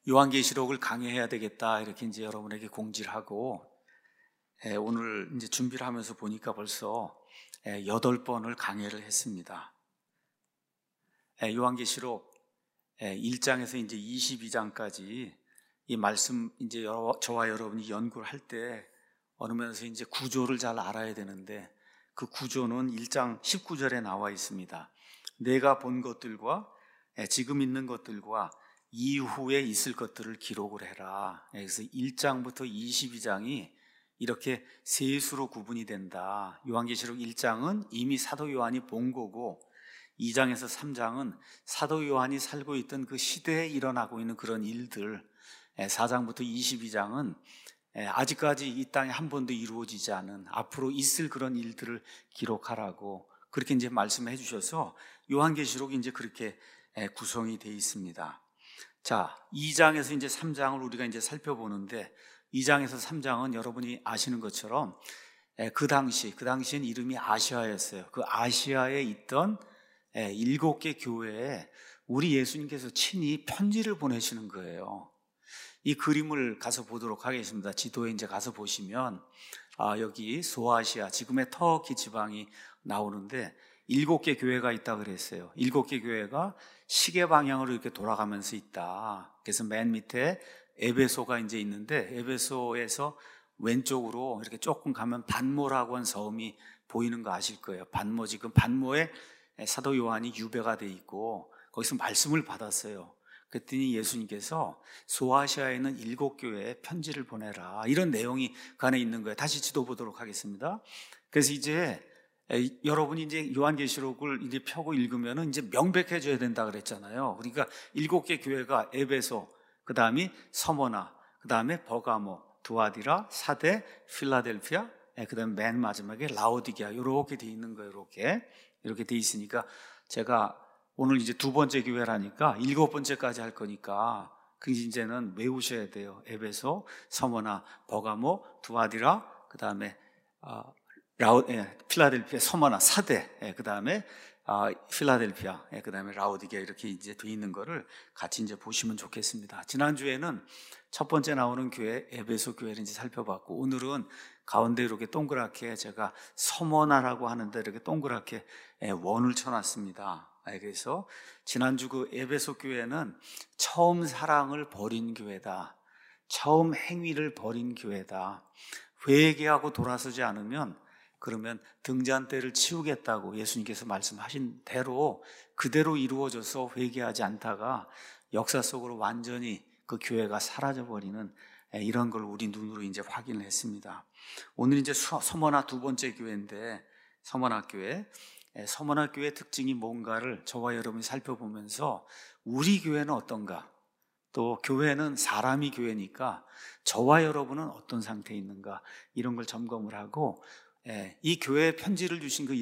요한계시록을 강의해야 되겠다 이렇게 이제 여러분에게 공지를 하고 오늘 이제 준비를 하면서 보니까 벌써 8번을 강의를 했습니다. 요한계시록 1장에서 이제 22장까지 이 말씀 이제 저와 여러분이 연구를 할 때 어느 면에서 이제 구조를 잘 알아야 되는데 그 구조는 1장 19절에 나와 있습니다. 내가 본 것들과 지금 있는 것들과 이후에 있을 것들을 기록을 해라. 그래서 1장부터 22장이 이렇게 세수로 구분이 된다. 요한계시록 1장은 이미 사도 요한이 본 거고 2장에서 3장은 사도 요한이 살고 있던 그 시대에 일어나고 있는 그런 일들, 4장부터 22장은 아직까지 이 땅에 한 번도 이루어지지 않은 앞으로 있을 그런 일들을 기록하라고 그렇게 이제 말씀해 주셔서 요한계시록이 이제 그렇게 구성이 되어 있습니다. 자, 2장에서 이제 3장을 우리가 이제 살펴보는데 2장에서 3장은 여러분이 아시는 것처럼 그 당시엔 이름이 아시아였어요. 그 아시아에 있던 7개 교회에 우리 예수님께서 친히 편지를 보내시는 거예요. 이 그림을 가서 보도록 하겠습니다. 지도에 이제 가서 보시면 여기 소아시아, 지금의 터키 지방이 나오는데 7개 교회가 있다 그랬어요. 7개 교회가 시계 방향으로 이렇게 돌아가면서 있다. 그래서 맨 밑에 에베소가 이제 있는데 에베소에서 왼쪽으로 이렇게 조금 가면 반모라고 한 섬이 보이는 거 아실 거예요. 반모, 지금 반모에 사도 요한이 유배가 돼 있고 거기서 말씀을 받았어요. 그랬더니 예수님께서 소아시아에 있는 7교회에 편지를 보내라. 이런 내용이 그 안에 있는 거예요. 다시 지도 보도록 하겠습니다. 그래서 이제 여러분이 이제 요한계시록을 이제 펴고 읽으면은 이제 명백해져야 된다 그랬잖아요. 그러니까 7개 교회가 에베소, 그 다음에 서머나, 그 다음에 버가모, 두아디라, 사데, 필라델피아, 그 다음에 맨 마지막에 라오디게아 이렇게 돼 있는 거예요. 이렇게 돼 있으니까 제가 오늘 이제 2번째 교회라니까 7번째까지 할 거니까 그 이제는 외우셔야 돼요. 에베소, 서머나, 버가모, 두아디라, 그 다음에 필라델피아, 서머나, 사데, 그 다음에 필라델피아, 그 다음에 라오디게아 이렇게 이제 돼 있는 거를 같이 이제 보시면 좋겠습니다. 지난주에는 첫 번째 나오는 교회 에베소 교회를 이제 살펴봤고 오늘은 가운데 이렇게 동그랗게 제가 서머나라고 하는데 이렇게 동그랗게 원을 쳐놨습니다. 그래서 지난주 그 에베소 교회는 처음 사랑을 버린 교회다. 처음 행위를 버린 교회다. 회개하고 돌아서지 않으면 그러면 등잔대를 치우겠다고 예수님께서 말씀하신 대로 그대로 이루어져서 회개하지 않다가 역사 속으로 완전히 그 교회가 사라져버리는 이런 걸 우리 눈으로 이제 확인을 했습니다. 오늘 이제 서머나 2번째 교회인데 서머나 교회의 특징이 뭔가를 저와 여러분이 살펴보면서 우리 교회는 어떤가? 또 교회는 사람이 교회니까 저와 여러분은 어떤 상태에 있는가? 이런 걸 점검을 하고 이 교회에 편지를 주신 그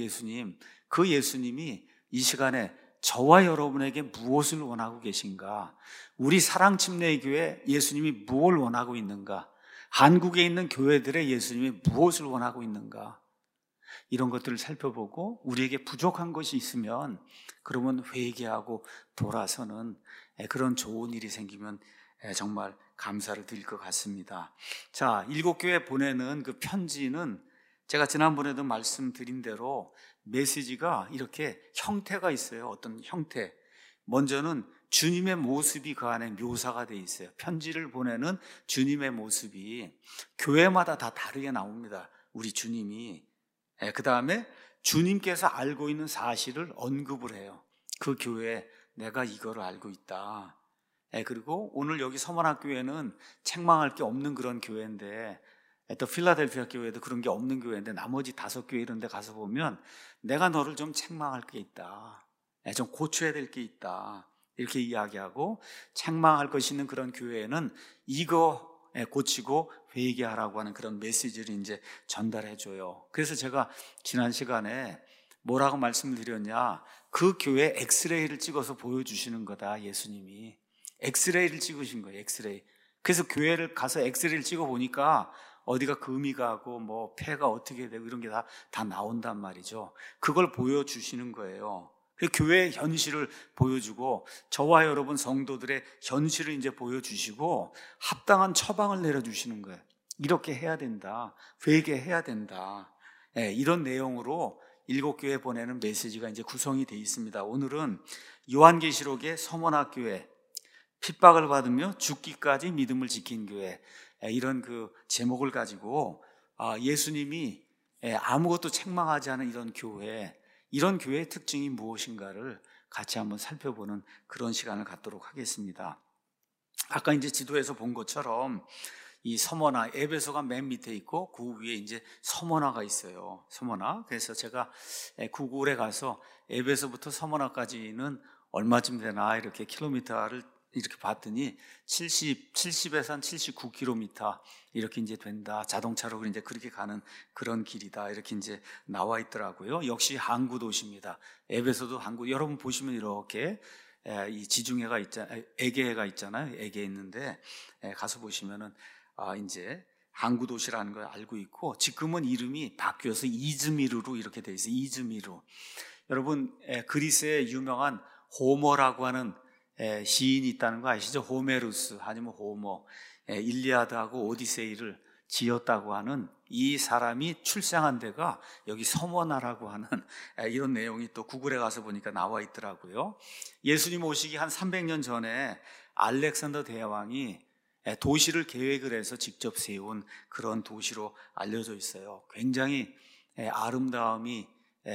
예수님이 이 시간에 저와 여러분에게 무엇을 원하고 계신가? 우리 사랑침례의 교회 예수님이 무엇을 원하고 있는가? 한국에 있는 교회들의 예수님이 무엇을 원하고 있는가? 이런 것들을 살펴보고 우리에게 부족한 것이 있으면 그러면 회개하고 돌아서는 그런 좋은 일이 생기면 정말 감사를 드릴 것 같습니다. 자, 7교회 보내는 그 편지는 제가 지난번에도 말씀드린 대로 메시지가 이렇게 형태가 있어요. 어떤 형태. 먼저는 주님의 모습이 그 안에 묘사가 돼 있어요. 편지를 보내는 주님의 모습이 교회마다 다 다르게 나옵니다. 우리 주님이. 그 다음에 주님께서 알고 있는 사실을 언급을 해요. 그 교회에 내가 이거를 알고 있다. 그리고 오늘 여기 서머나교회는 책망할 게 없는 그런 교회인데 또 필라델피아 교회도 그런 게 없는 교회인데 나머지 5교회 이런 데 가서 보면 내가 너를 좀 책망할 게 있다. 좀 고쳐야 될 게 있다. 이렇게 이야기하고 책망할 것이 있는 그런 교회에는 이거 고치고 회개하라고 하는 그런 메시지를 이제 전달해 줘요. 그래서 제가 지난 시간에 뭐라고 말씀을 드렸냐? 그 교회 엑스레이를 찍어서 보여주시는 거다. 예수님이 엑스레이를 찍으신 거예요. 엑스레이. 그래서 교회를 가서 엑스레이를 찍어 보니까 어디가 금이 가고 뭐 폐가 어떻게 되고 이런 게 다 나온단 말이죠. 그걸 보여주시는 거예요. 그 교회의 현실을 보여주고 저와 여러분 성도들의 현실을 이제 보여주시고 합당한 처방을 내려주시는 거예요. 이렇게 해야 된다. 회개해야 된다. 이런 내용으로 7교회 보내는 메시지가 이제 구성이 되어 있습니다. 오늘은 요한계시록의 서머나교회, 핍박을 받으며 죽기까지 믿음을 지킨 교회, 이런 그 제목을 가지고 예수님이 아무것도 책망하지 않은 이런 교회의 특징이 무엇인가를 같이 한번 살펴보는 그런 시간을 갖도록 하겠습니다. 아까 이제 지도에서 본 것처럼 이 서머나, 에베소가 맨 밑에 있고 그 위에 이제 서머나가 있어요. 서머나. 그래서 제가 구글에 가서 에베소부터 서머나까지는 얼마쯤 되나 이렇게 킬로미터를 이렇게 봤더니 70에서 한 79km 이렇게 이제 된다. 자동차로 이제 그렇게 가는 그런 길이다. 이렇게 이제 나와 있더라고요. 역시 항구 도시입니다. 에베소도 항구. 여러분 보시면 이렇게 이 지중해가 에게해가 있잖아요. 에게해 있는데 가서 보시면은 이제 항구 도시라는 걸 알고 있고 지금은 이름이 바뀌어서 이즈미르로 이렇게 돼 있어요. 이즈미르. 여러분 그리스의 유명한 호머라고 하는 시인이 있다는 거 아시죠? 호메루스 아니면 호머, 일리아드하고 오디세이를 지었다고 하는 이 사람이 출생한 데가 여기 서머나라고 하는 이런 내용이 또 구글에 가서 보니까 나와 있더라고요. 예수님 오시기 한 300년 전에 알렉산더 대왕이 도시를 계획을 해서 직접 세운 그런 도시로 알려져 있어요. 굉장히 아름다움이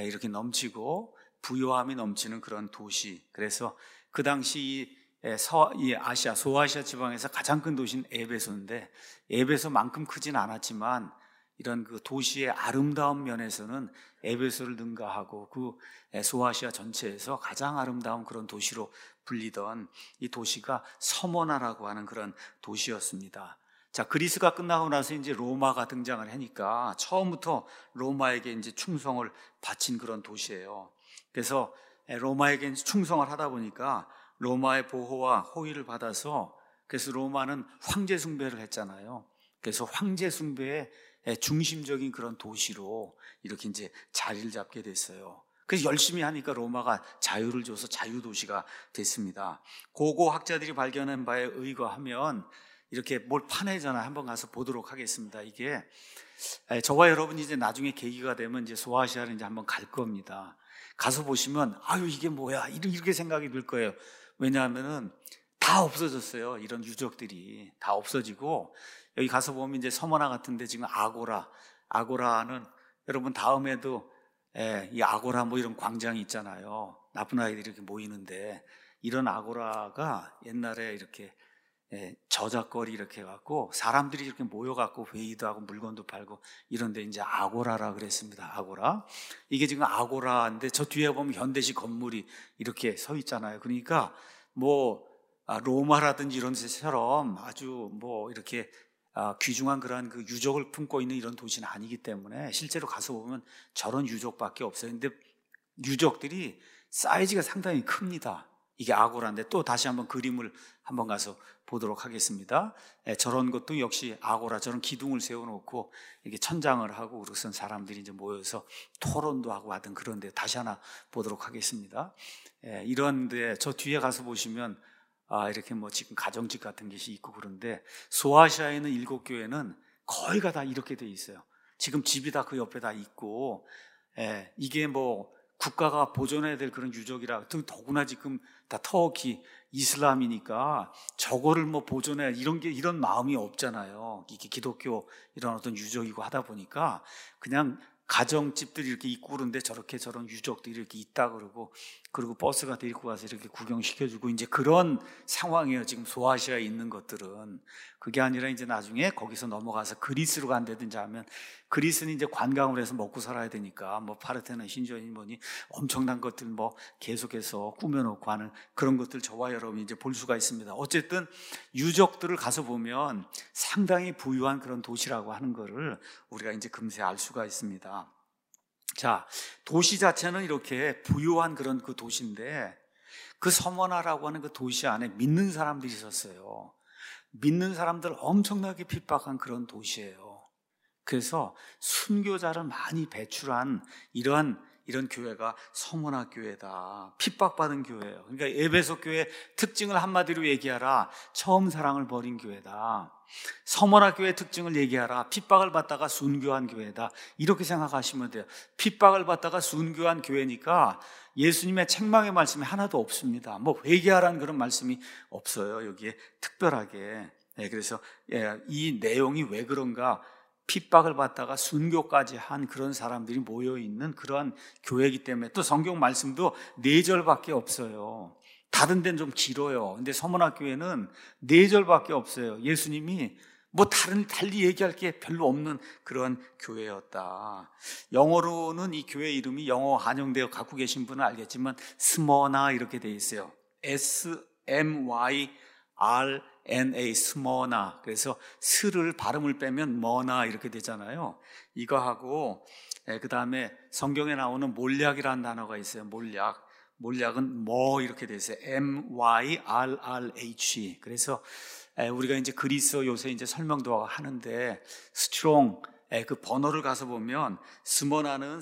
이렇게 부요함이 넘치는 그런 도시. 그래서 그 당시 이 아시아, 소아시아 지방에서 가장 큰 도시는 에베소인데 에베소만큼 크진 않았지만 이런 그 도시의 아름다운 면에서는 에베소를 능가하고 그 소아시아 전체에서 가장 아름다운 그런 도시로 불리던 이 도시가 서머나라고 하는 그런 도시였습니다. 자, 그리스가 끝나고 나서 이제 로마가 등장을 하니까 처음부터 로마에게 이제 충성을 바친 그런 도시예요. 그래서 로마에게 충성을 하다 보니까 로마의 보호와 호의를 받아서 그래서 로마는 황제 숭배를 했잖아요. 그래서 황제 숭배의 중심적인 그런 도시로 이렇게 이제 자리를 잡게 됐어요. 그래서 열심히 하니까 로마가 자유를 줘서 자유도시가 됐습니다. 고고 학자들이 발견한 바에 의거하면 이렇게 뭘 파내잖아요. 한번 가서 보도록 하겠습니다. 이게 저와 여러분이 이제 나중에 계기가 되면 이제 소아시아를 이제 한번 갈 겁니다. 가서 보시면 아유 이게 뭐야 이렇게 생각이 들 거예요. 왜냐하면은 다 없어졌어요. 이런 유적들이 다 없어지고 여기 가서 보면 이제 서머나 같은데 지금 아고라는 여러분 다음에도 이 아고라 뭐 이런 광장이 있잖아요. 나쁜 아이들이 이렇게 모이는데 이런 아고라가 옛날에 이렇게 저작거리 이렇게 해갖고 사람들이 이렇게 모여갖고 회의도 하고 물건도 팔고 이런데 이제 아고라라 그랬습니다. 아고라. 이게 지금 아고라인데 저 뒤에 보면 현대식 건물이 이렇게 서 있잖아요. 그러니까 뭐 로마라든지 이런 데처럼 아주 뭐 이렇게 귀중한 그러한 그 유적을 품고 있는 이런 도시는 아니기 때문에 실제로 가서 보면 저런 유적밖에 없어요. 근데 유적들이 사이즈가 상당히 큽니다. 이게 아고라인데 또 다시 한번 그림을 한번 가서 보도록 하겠습니다. 저런 것도 역시 아고라, 저런 기둥을 세워놓고 이렇게 천장을 하고 그것은 사람들이 이제 모여서 토론도 하고 하던 그런데 다시 하나 보도록 하겠습니다. 이런데 저 뒤에 가서 보시면 이렇게 뭐 지금 가정집 같은 것이 있고 그런데 소아시아에 있는 7교회는 거의가 다 이렇게 돼 있어요. 지금 집이 다 그 옆에 다 있고 이게 뭐 국가가 보존해야 될 그런 유적이라 더구나 지금 다 터키 이슬람이니까 저거를 뭐 보존해야 이런 마음이 없잖아요. 이게 기독교 이런 어떤 유적이고 하다 보니까 그냥 가정집들이 이렇게 있고 그런데 저렇게 저런 유적들이 이렇게 있다 그리고 버스가 데리고 가서 이렇게 구경시켜주고 이제 그런 상황이에요. 지금 소아시아에 있는 것들은. 그게 아니라 이제 나중에 거기서 넘어가서 그리스로 간다든지 하면 그리스는 이제 관광을 해서 먹고 살아야 되니까 뭐 파르테논 신전이 뭐니 엄청난 것들 뭐 계속해서 꾸며놓고 하는 그런 것들 저와 여러분이 이제 볼 수가 있습니다. 어쨌든 유적들을 가서 보면 상당히 부유한 그런 도시라고 하는 거를 우리가 이제 금세 알 수가 있습니다. 자, 도시 자체는 이렇게 부유한 그런 그 도시인데 그 서머나라고 하는 그 도시 안에 믿는 사람들이 있었어요. 믿는 사람들 엄청나게 핍박한 그런 도시예요. 그래서 순교자를 많이 배출한 이러한 이런 교회가 서머나 교회다. 핍박받은 교회예요. 그러니까 에베소 교회 특징을 한마디로 얘기하라. 처음 사랑을 버린 교회다. 서머나 교회 특징을 얘기하라. 핍박을 받다가 순교한 교회다. 이렇게 생각하시면 돼요. 핍박을 받다가 순교한 교회니까 예수님의 책망의 말씀이 하나도 없습니다. 뭐 회개하라는 그런 말씀이 없어요. 여기에 특별하게. 그래서 이 내용이 왜 그런가? 핍박을 받다가 순교까지 한 그런 사람들이 모여있는 그러한 교회이기 때문에, 또 성경 말씀도 4절밖에 없어요. 다른 데는 좀 길어요. 근데 서문학교회는 4절밖에 없어요. 예수님이 뭐 달리 얘기할 게 별로 없는 그런 교회였다. 영어로는 이 교회 이름이 영어 한영되어 갖고 계신 분은 알겠지만 스머나 이렇게 돼 있어요. SMYRNA 스머나. 그래서 스를 발음을 빼면 머나 이렇게 되잖아요. 이거하고 그 다음에 성경에 나오는 몰약이라는 단어가 있어요. 몰약은 뭐 이렇게 돼 있어요. MYRRH. 그래서 우리가 이제 그리스어 요새 이제 설명도 하는데 스트롱 그 번호를 가서 보면 스머나는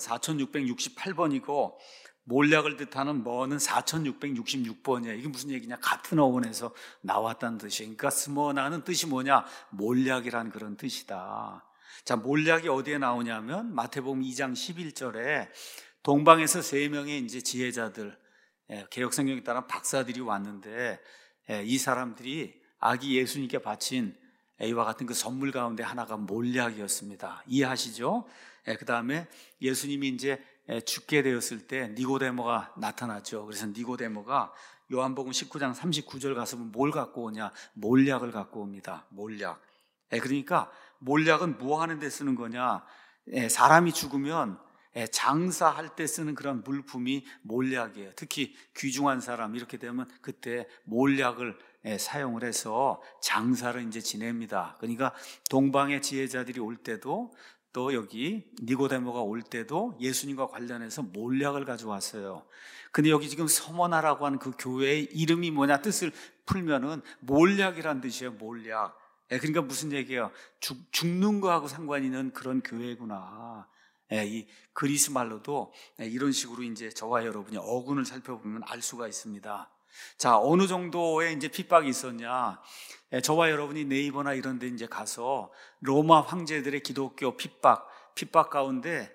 4668번이고 몰약을 뜻하는 뭐는 4666번이야. 이게 무슨 얘기냐? 같은 어원에서 나왔다는 뜻이에요. 그러니까 스머나는 뜻이 뭐냐? 몰약이란 그런 뜻이다. 자, 몰약이 어디에 나오냐면 마태복음 2장 11절에 동방에서 3명의 이제 지혜자들, 개혁성경에 따라 박사들이 왔는데 이 사람들이 아기 예수님께 바친 이와 같은 그 선물 가운데 하나가 몰약이었습니다. 이해하시죠? 그 다음에 예수님이 이제 죽게 되었을 때 니고데모가 나타났죠. 그래서 니고데모가 요한복음 19장 39절 가서 뭘 갖고 오냐? 몰약을 갖고 옵니다. 몰약. 그러니까 몰약은 뭐 하는 데 쓰는 거냐? 사람이 죽으면 장사할 때 쓰는 그런 물품이 몰약이에요. 특히 귀중한 사람 이렇게 되면 그때 몰약을 사용을 해서 장사를 이제 지냅니다. 그러니까 동방의 지혜자들이 올 때도 또 여기 니고데모가 올 때도 예수님과 관련해서 몰약을 가져왔어요. 근데 여기 지금 서머나라고 하는 그 교회의 이름이 뭐냐? 뜻을 풀면은 몰약이란 뜻이에요. 몰약. 그러니까 무슨 얘기예요? 죽는 거하고 상관이 있는 그런 교회구나. 이 그리스 말로도 이런 식으로 이제 저와 여러분이 어근을 살펴보면 알 수가 있습니다. 자, 어느 정도의 이제 핍박이 있었냐? 저와 여러분이 네이버나 이런 데 이제 가서 로마 황제들의 기독교 핍박 가운데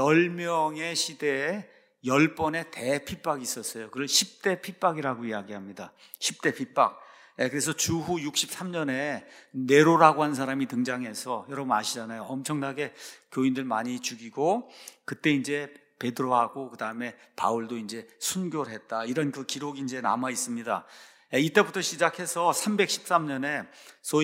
10명의 시대에 10번의 대핍박이 있었어요. 그걸 10대 핍박이라고 이야기합니다. 10대 핍박. 그래서 주후 63년에 네로라고 한 사람이 등장해서 여러분 아시잖아요. 엄청나게 교인들 많이 죽이고 그때 이제 베드로하고 그 다음에 바울도 이제 순교를 했다. 이런 그 기록이 이제 남아 있습니다. 이때부터 시작해서 313년에 소위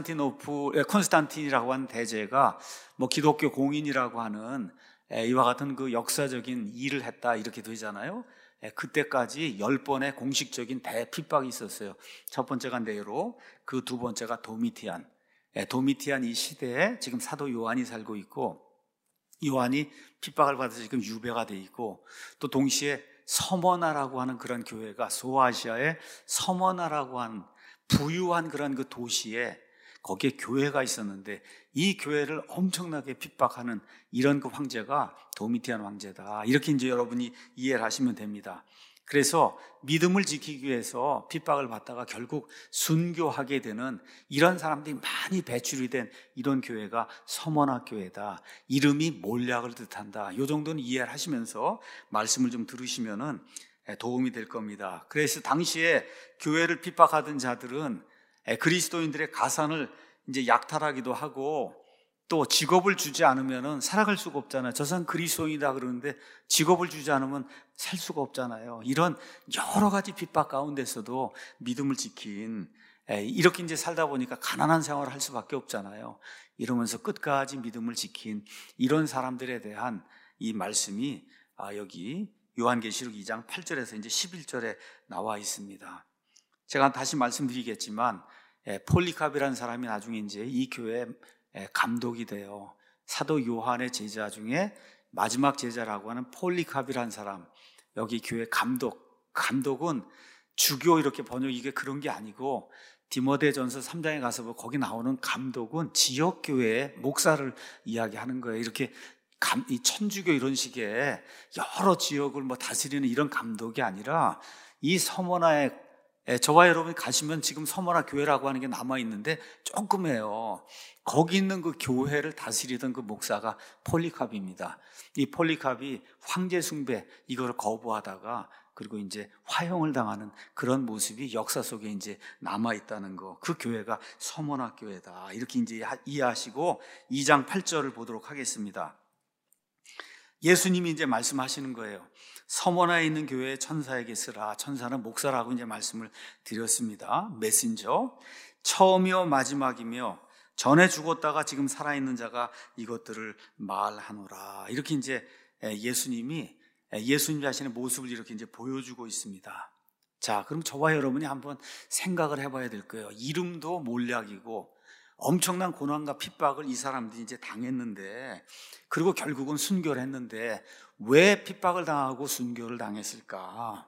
콘스탄틴이라고 하는 대제가 뭐 기독교 공인이라고 하는 이와 같은 그 역사적인 일을 했다 이렇게 되잖아요. 그때까지 10번의 공식적인 대핍박이 있었어요. 첫 번째가 네로, 그 두 번째가 도미티안. 도미티안 이 시대에 지금 사도 요한이 살고 있고 요한이 핍박을 받아서 지금 유배가 돼 있고 또 동시에 서머나라고 하는 그런 교회가 소아시아의 서머나라고 하는 부유한 그런 그 도시에 거기에 교회가 있었는데 이 교회를 엄청나게 핍박하는 이런 그 황제가 도미티안 황제다. 이렇게 이제 여러분이 이해를 하시면 됩니다. 그래서 믿음을 지키기 위해서 핍박을 받다가 결국 순교하게 되는 이런 사람들이 많이 배출이 된 이런 교회가 서머나 교회다. 이름이 몰약을 뜻한다. 이 정도는 이해를 하시면서 말씀을 좀 들으시면은 도움이 될 겁니다. 그래서 당시에 교회를 핍박하던 자들은 그리스도인들의 가산을 이제 약탈하기도 하고 또 직업을 주지 않으면 살아갈 수가 없잖아요. 저 사람 그리스도인이다 그러는데 직업을 주지 않으면 살 수가 없잖아요. 이런 여러 가지 핍박 가운데서도 믿음을 지킨 이렇게 이제 살다 보니까 가난한 생활을 할 수밖에 없잖아요. 이러면서 끝까지 믿음을 지킨 이런 사람들에 대한 이 말씀이 여기 요한계시록 2장 8절에서 이제 11절에 나와 있습니다. 제가 다시 말씀드리겠지만 폴리캅이라는 사람이 나중에 이제 이 교회 감독이 돼요. 사도 요한의 제자 중에 마지막 제자라고 하는 폴리캅이라는 사람, 여기 교회 감독은 주교 이렇게 번역 이게 그런 게 아니고 디모데전서 3장에 가서 거기 나오는 감독은 지역교회의 목사를 이야기하는 거예요. 이렇게 이 천주교 이런 식의 여러 지역을 다스리는 이런 감독이 아니라 이 서머나에 저와 여러분이 가시면 지금 서머나 교회라고 하는 게 남아있는데 조금해요. 거기 있는 그 교회를 다스리던 그 목사가 폴리캅입니다. 이 폴리캅이 황제 숭배 이거를 거부하다가 그리고 이제 화형을 당하는 그런 모습이 역사 속에 이제 남아있다는 거. 그 교회가 서머나 교회다. 이렇게 이제 이해하시고 2장 8절을 보도록 하겠습니다. 예수님이 이제 말씀하시는 거예요. 서머나에 있는 교회에 천사에게 쓰라. 천사는 목사라고 이제 말씀을 드렸습니다. 메신저. 처음이요 마지막이며 전에 죽었다가 지금 살아있는 자가 이것들을 말하노라. 이렇게 이제 예수님 자신의 모습을 이렇게 이제 보여주고 있습니다. 자, 그럼 저와 여러분이 한번 생각을 해봐야 될 거예요. 이름도 몰약이고 엄청난 고난과 핍박을 이 사람들이 이제 당했는데, 그리고 결국은 순교를 했는데 왜 핍박을 당하고 순교를 당했을까?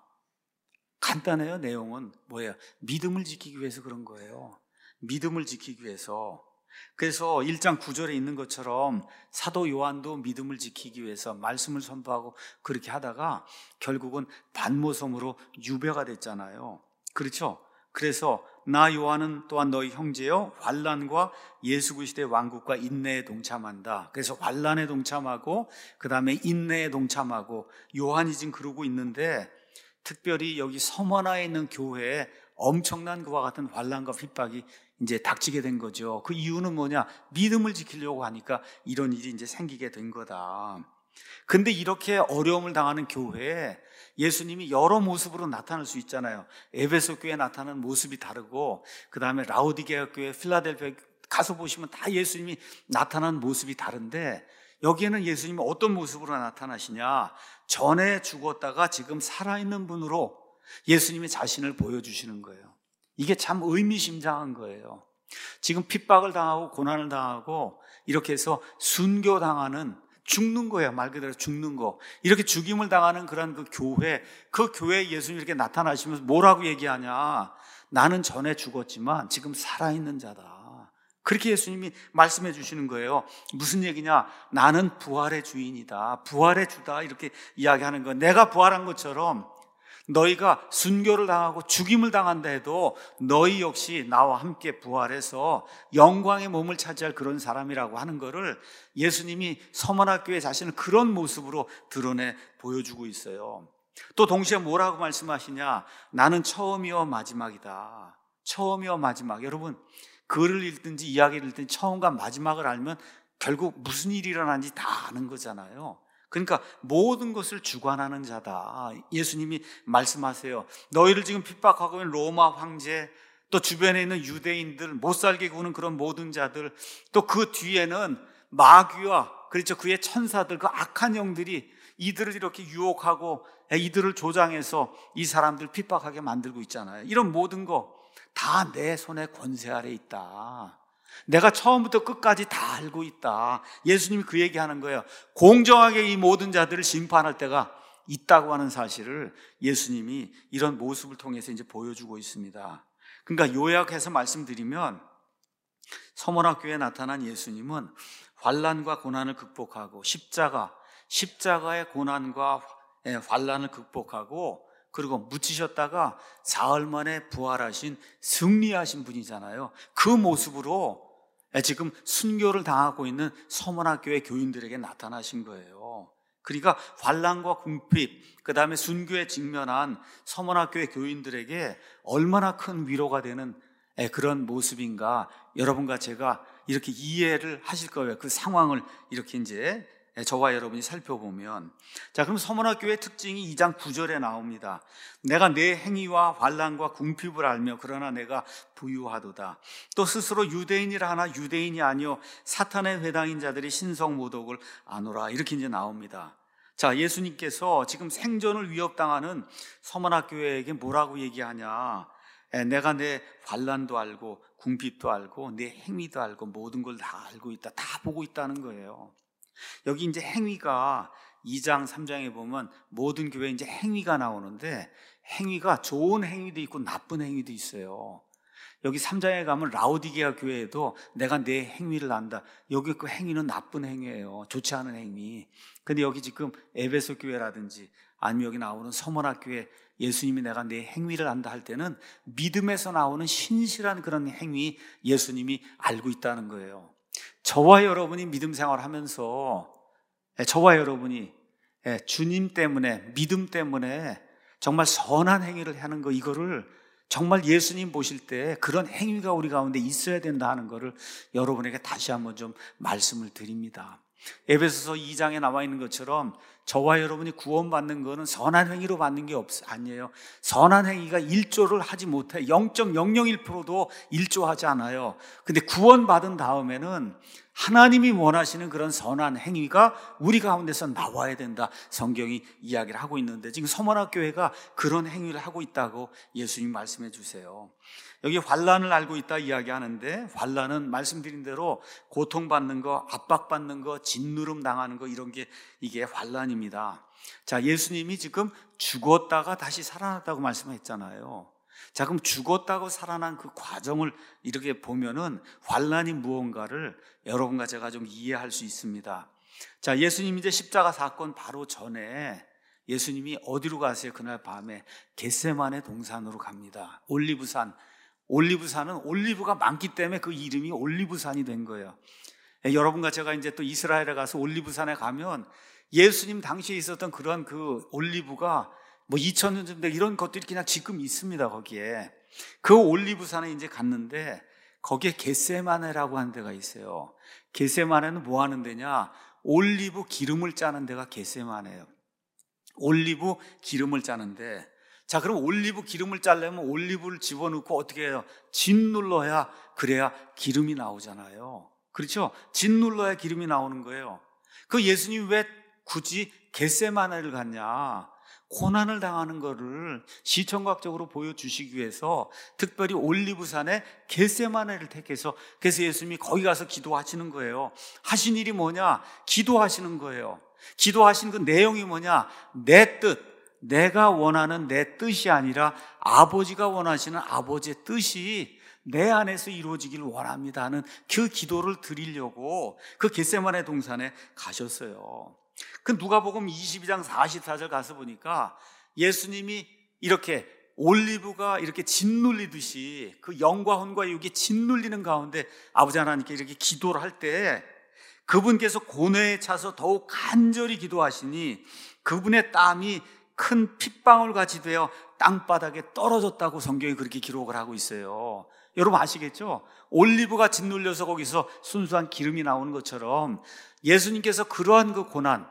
간단해요. 내용은 뭐예요? 믿음을 지키기 위해서 그런 거예요. 믿음을 지키기 위해서. 그래서 1장 9절에 있는 것처럼 사도 요한도 믿음을 지키기 위해서 말씀을 선포하고 그렇게 하다가 결국은 반모섬으로 유배가 됐잖아요. 그렇죠? 그래서 나 요한은 또한 너희 형제여 환난과 예수 그리스도의 왕국과 인내에 동참한다. 그래서 환난에 동참하고 그 다음에 인내에 동참하고 요한이 지금 그러고 있는데, 특별히 여기 서머나에 있는 교회에 엄청난 그와 같은 환난과 핍박이 이제 닥치게 된 거죠. 그 이유는 뭐냐? 믿음을 지키려고 하니까 이런 일이 이제 생기게 된 거다. 근데 이렇게 어려움을 당하는 교회에 예수님이 여러 모습으로 나타날 수 있잖아요. 에베소 교회에 나타나는 모습이 다르고, 그 다음에 라오디게아 교회, 필라델피아 가서 보시면 다 예수님이 나타나는 모습이 다른데, 여기에는 예수님이 어떤 모습으로 나타나시냐? 전에 죽었다가 지금 살아있는 분으로 예수님이 자신을 보여주시는 거예요. 이게 참 의미심장한 거예요. 지금 핍박을 당하고 고난을 당하고 이렇게 해서 순교당하는, 죽는 거예요. 말 그대로 죽는 거. 이렇게 죽임을 당하는 그런 그 교회에 예수님이 이렇게 나타나시면서 뭐라고 얘기하냐? 나는 전에 죽었지만 지금 살아있는 자다. 그렇게 예수님이 말씀해 주시는 거예요. 무슨 얘기냐? 나는 부활의 주인이다. 부활의 주다. 이렇게 이야기하는 거. 내가 부활한 것처럼 너희가 순교를 당하고 죽임을 당한다 해도 너희 역시 나와 함께 부활해서 영광의 몸을 차지할 그런 사람이라고 하는 것을 예수님이 서머나 교회 자신을 그런 모습으로 드러내 보여주고 있어요. 또 동시에 뭐라고 말씀하시냐? 나는 처음이요 마지막이다. 처음이요 마지막. 여러분, 글을 읽든지 이야기를 읽든지 처음과 마지막을 알면 결국 무슨 일이 일어나는지 다 아는 거잖아요. 그러니까 모든 것을 주관하는 자다. 예수님이 말씀하세요. 너희를 지금 핍박하고 있는 로마 황제, 또 주변에 있는 유대인들, 못 살게 구는 그런 모든 자들, 또 그 뒤에는 마귀와 그렇죠, 그의 천사들, 그 악한 영들이 이들을 이렇게 유혹하고 이들을 조장해서 이 사람들 핍박하게 만들고 있잖아요. 이런 모든 거 다 내 손의 권세 아래 있다. 내가 처음부터 끝까지 다 알고 있다. 예수님이 그 얘기하는 거예요. 공정하게 이 모든 자들을 심판할 때가 있다고 하는 사실을 예수님이 이런 모습을 통해서 이제 보여주고 있습니다. 그러니까 요약해서 말씀드리면, 서머나 교회에 나타난 예수님은 환난과 고난을 극복하고 십자가의 고난과 환난을 극복하고, 그리고 묻히셨다가 사흘 만에 부활하신 승리하신 분이잖아요. 그 모습으로 지금 순교를 당하고 있는 서머나 교회 교인들에게 나타나신 거예요. 그러니까 환난과 궁핍, 그 다음에 순교에 직면한 서머나 교회 교인들에게 얼마나 큰 위로가 되는 그런 모습인가, 여러분과 제가 이렇게 이해를 하실 거예요. 그 상황을 이렇게 이제 저와 여러분이 살펴보면. 자, 그럼 서머나 교회의 특징이 2장 9절에 나옵니다. 내가 내 행위와 환난과 궁핍을 알며 그러나 내가 부유하도다. 또 스스로 유대인이라 하나 유대인이 아니요 사탄의 회당인 자들이 신성 모독을 아노라. 이렇게 이제 나옵니다. 자, 예수님께서 지금 생존을 위협당하는 서머나 교회에게 뭐라고 얘기하냐? 내가 내 환난도 알고 궁핍도 알고 내 행위도 알고 모든 걸 다 알고 있다. 다 보고 있다는 거예요. 여기 이제 행위가 2장 3장에 보면 모든 교회에 이제 행위가 나오는데, 행위가 좋은 행위도 있고 나쁜 행위도 있어요. 여기 3장에 가면 라오디게아 교회에도 내가 내 행위를 안다. 여기 그 행위는 나쁜 행위예요. 좋지 않은 행위. 근데 여기 지금 에베소 교회라든지 아니면 여기 나오는 서머나 교회, 예수님이 내가 내 행위를 안다 할 때는 믿음에서 나오는 신실한 그런 행위 예수님이 알고 있다는 거예요. 저와 여러분이 믿음 생활하면서 저와 여러분이 주님 때문에, 믿음 때문에 정말 선한 행위를 하는 거, 이거를 정말 예수님 보실 때 그런 행위가 우리 가운데 있어야 된다 하는 거를 여러분에게 다시 한번 좀 말씀을 드립니다. 에베소서 2장에 나와 있는 것처럼 저와 여러분이 구원받는 거는 선한 행위로 받는 게 아니에요. 선한 행위가 일조를 하지 못해. 0.001%도 일조하지 않아요. 근데 구원받은 다음에는 하나님이 원하시는 그런 선한 행위가 우리 가운데서 나와야 된다, 성경이 이야기를 하고 있는데, 지금 서머나 교회가 그런 행위를 하고 있다고 예수님 말씀해 주세요. 여기 환난을 알고 있다 이야기하는데, 환난은 말씀드린 대로 고통받는 거, 압박받는 거, 짓누름 당하는 거, 이런 게 이게 환난입니다. 자, 예수님이 지금 죽었다가 다시 살아났다고 말씀했잖아요. 자, 그럼 죽었다고 살아난 그 과정을 이렇게 보면은 환난이 무언가를 여러분과 제가 좀 이해할 수 있습니다. 자, 예수님이 이제 십자가 사건 바로 전에 예수님이 어디로 가세요? 그날 밤에 겟세마네 동산으로 갑니다. 올리브산. 올리브산은 올리브가 많기 때문에 그 이름이 올리브산이 된 거예요. 여러분과 제가 이제 또 이스라엘에 가서 올리브산에 가면 예수님 당시에 있었던 그런 그 올리브가 뭐 2000년 전에 이런 것들이 그냥 지금 있습니다. 거기에 그 올리브산에 이제 갔는데 거기에 겟세마네라고 하는 데가 있어요. 겟세마네는 뭐 하는 데냐? 올리브 기름을 짜는 데가 겟세마네예요. 올리브 기름을 짜는데, 자, 그럼 올리브 기름을 짜려면 올리브를 집어넣고 어떻게 해요? 짓눌러야, 그래야 기름이 나오잖아요. 그렇죠? 짓눌러야 기름이 나오는 거예요. 그 예수님 왜 굳이 겟세마네를 갔냐? 고난을 당하는 거를 시청각적으로 보여주시기 위해서 특별히 올리브산에 겟세마네를 택해서, 그래서 예수님이 거기 가서 기도하시는 거예요. 하신 일이 뭐냐? 기도하시는 거예요. 기도하신 그 내용이 뭐냐? 내 뜻, 내가 원하는 내 뜻이 아니라 아버지가 원하시는 아버지의 뜻이 내 안에서 이루어지기를 원합니다 하는 그 기도를 드리려고 그 겟세마네 동산에 가셨어요. 그 누가복음 22장 44절 가서 보니까 예수님이 이렇게 올리브가 이렇게 짓눌리듯이 그 영과 혼과 육이 짓눌리는 가운데 아버지 하나님께 이렇게 기도를 할 때 그분께서 고뇌에 차서 더욱 간절히 기도하시니 그분의 땀이 큰 핏방울 같이 되어 땅바닥에 떨어졌다고 성경이 그렇게 기록을 하고 있어요. 여러분 아시겠죠? 올리브가 짓눌려서 거기서 순수한 기름이 나오는 것처럼 예수님께서 그러한 그 고난,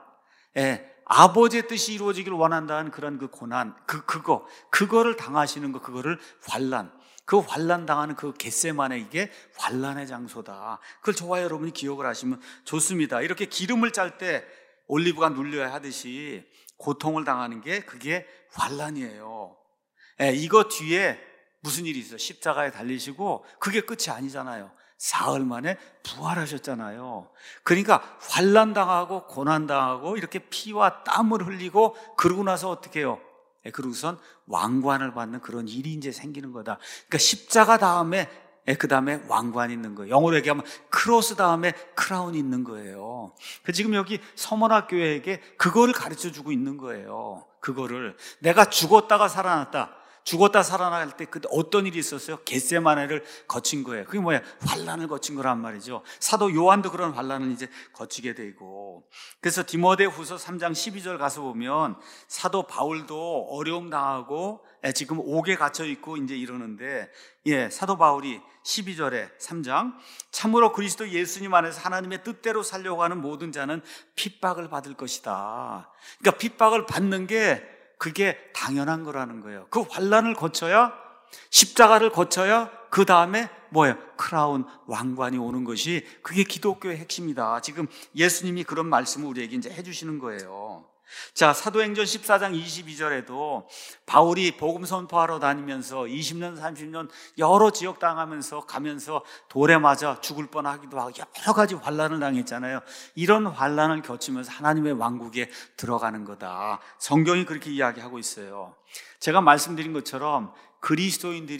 아버지의 뜻이 이루어지기를 원한다는 그런 그 고난, 그거를 당하시는 거, 그거를 환난, 그 환난 당하는 그 겟세마네, 이게 환난의 장소다. 그걸 저와 여러분이 기억을 하시면 좋습니다. 이렇게 기름을 짤 때 올리브가 눌려야 하듯이 고통을 당하는 게 그게 환난이에요. 이거 뒤에 무슨 일이 있어요? 십자가에 달리시고 그게 끝이 아니잖아요. 사흘 만에 부활하셨잖아요. 그러니까 환난 당하고 고난 당하고 이렇게 피와 땀을 흘리고 그러고 나서 어떻게 해요? 그러고선 왕관을 받는 그런 일이 이제 생기는 거다. 그러니까 십자가 다음에 그 다음에 왕관이 있는 거예요. 영어로 얘기하면 크로스 다음에 크라운이 있는 거예요. 지금 여기 서머나 교회에게 그거를 가르쳐 주고 있는 거예요. 그거를 내가 죽었다가 살아났다. 죽었다 살아날 때 그때 어떤 일이 있었어요? 겟세마네를 거친 거예요. 그게 뭐야? 환난을 거친 거란 말이죠. 사도 요한도 그런 환난을 이제 거치게 되고, 그래서 디모데후서 3장 12절 가서 보면 사도 바울도 어려움 당하고 지금 옥에 갇혀 있고 이제 이러는데, 사도 바울이 12절에 3장 참으로 그리스도 예수님 안에서 하나님의 뜻대로 살려고 하는 모든 자는 핍박을 받을 것이다. 그러니까 핍박을 받는 게 그게 당연한 거라는 거예요. 그 환난을 거쳐야, 십자가를 거쳐야 그 다음에 뭐예요? 크라운, 왕관이 오는 것이 그게 기독교의 핵심이다. 지금 예수님이 그런 말씀을 우리에게 이제 해주시는 거예요. 자, 사도행전 14장 22절에도 바울이 복음 선포하러 다니면서 20년 30년 여러 지역 당하면서 가면서 돌에 맞아 죽을 뻔하기도 하고 여러 가지 환난을 당했잖아요. 이런 환난을 거치면서 하나님의 왕국에 들어가는 거다. 성경이 그렇게 이야기하고 있어요. 제가 말씀드린 것처럼 그리스도인들이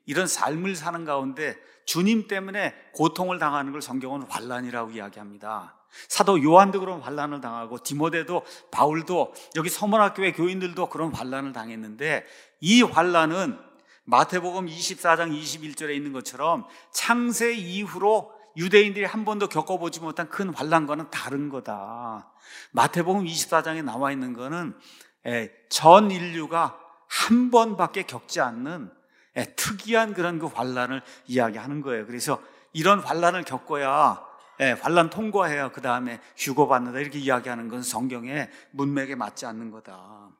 이런 삶을 사는 가운데 주님 때문에 고통을 당하는 걸 성경은 환난이라고 이야기합니다. 사도 요한도 그런 환난을 당하고 디모데도 바울도 여기 서문학교의 교인들도 그런 환난을 당했는데 이 환난은 마태복음 24장 21절에 있는 것처럼 창세 이후로 유대인들이 한 번도 겪어보지 못한 큰 환난과는 다른 거다. 마태복음 24장에 나와 있는 거는 전 인류가 한 번밖에 겪지 않는 특이한 그런 그 환난을 이야기하는 거예요. 그래서 이런 환난을 겪어야 환난 통과해야 그 다음에 휴거받는다 이렇게 이야기하는 건 성경의 문맥에 맞지 않는 거다.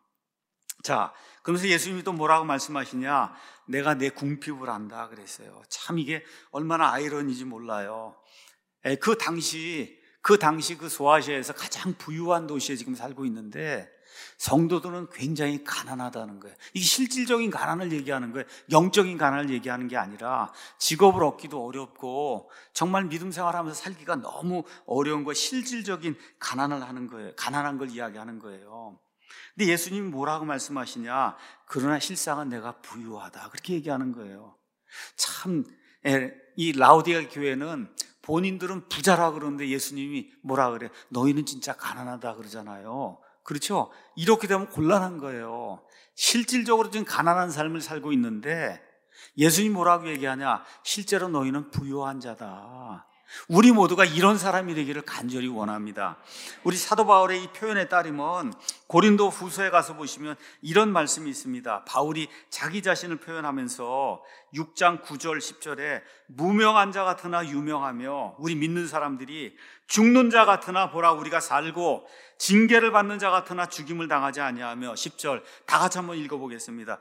자, 그러면서 예수님이 또 뭐라고 말씀하시냐? 내가 내 궁핍을 안다 그랬어요. 참 이게 얼마나 아이러니인지 몰라요. 그 당시 그 소아시아에서 가장 부유한 도시에 지금 살고 있는데 성도들은 굉장히 가난하다는 거예요. 이게 실질적인 가난을 얘기하는 거예요. 영적인 가난을 얘기하는 게 아니라 직업을 얻기도 어렵고 정말 믿음 생활하면서 살기가 너무 어려운 거, 실질적인 가난을 하는 거예요. 가난한 걸 이야기하는 거예요. 근데 예수님이 뭐라고 말씀하시냐? 그러나 실상은 내가 부유하다 그렇게 얘기하는 거예요. 참 이 라오디가 교회는 본인들은 부자라 그러는데 예수님이 뭐라 그래? 너희는 진짜 가난하다 그러잖아요. 그렇죠? 이렇게 되면 곤란한 거예요. 실질적으로 지금 가난한 삶을 살고 있는데 예수님이 뭐라고 얘기하냐? 실제로 너희는 부유한 자다. 우리 모두가 이런 사람이 되기를 간절히 원합니다. 우리 사도 바울의 이 표현에 따르면 고린도 후서에 가서 보시면 이런 말씀이 있습니다. 바울이 자기 자신을 표현하면서 6장 9절 10절에 무명한 자 같으나 유명하며 우리 믿는 사람들이 죽는 자 같으나 보라 우리가 살고 징계를 받는 자 같으나 죽임을 당하지 아니하며 10절 다 같이 한번 읽어보겠습니다.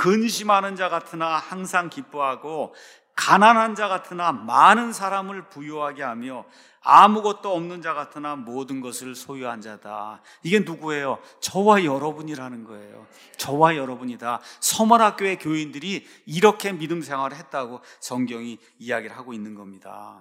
근심하는 자 같으나 항상 기뻐하고 가난한 자 같으나 많은 사람을 부유하게 하며 아무것도 없는 자 같으나 모든 것을 소유한 자다. 이게 누구예요? 저와 여러분이라는 거예요. 저와 여러분이다. 서문학교의 교인들이 이렇게 믿음 생활을 했다고 성경이 이야기를 하고 있는 겁니다.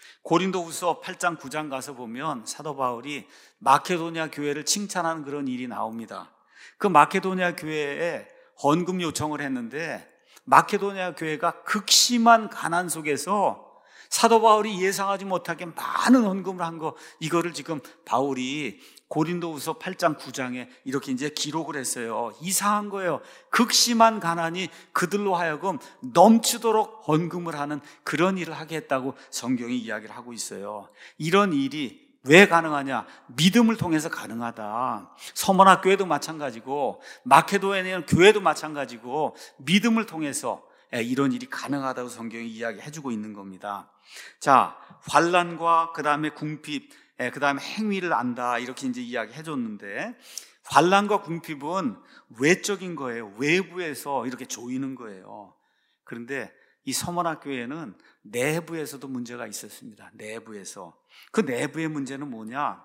고린도후서 8장 9장 가서 보면 사도 바울이 마케도니아 교회를 칭찬하는 그런 일이 나옵니다. 그 마케도니아 교회에 헌금 요청을 했는데 마케도니아 교회가 극심한 가난 속에서 사도 바울이 예상하지 못하게 많은 헌금을 한 거, 이거를 지금 바울이 고린도후서 8장 9장에 이렇게 이제 기록을 했어요. 이상한 거예요. 극심한 가난이 그들로 하여금 넘치도록 헌금을 하는 그런 일을 하게 했다고 성경이 이야기를 하고 있어요. 이런 일이 왜 가능하냐? 믿음을 통해서 가능하다. 서머나 교회도 마찬가지고 마케도니아 교회도 마찬가지고 믿음을 통해서 이런 일이 가능하다고 성경이 이야기해주고 있는 겁니다. 자, 환난과 그 다음에 궁핍, 그 다음에 행위를 안다 이렇게 이제 이야기해줬는데 환난과 궁핍은 외적인 거예요. 외부에서 이렇게 조이는 거예요. 그런데 이 서머나 교회는 내부에서도 문제가 있었습니다. 내부에서. 그 내부의 문제는 뭐냐?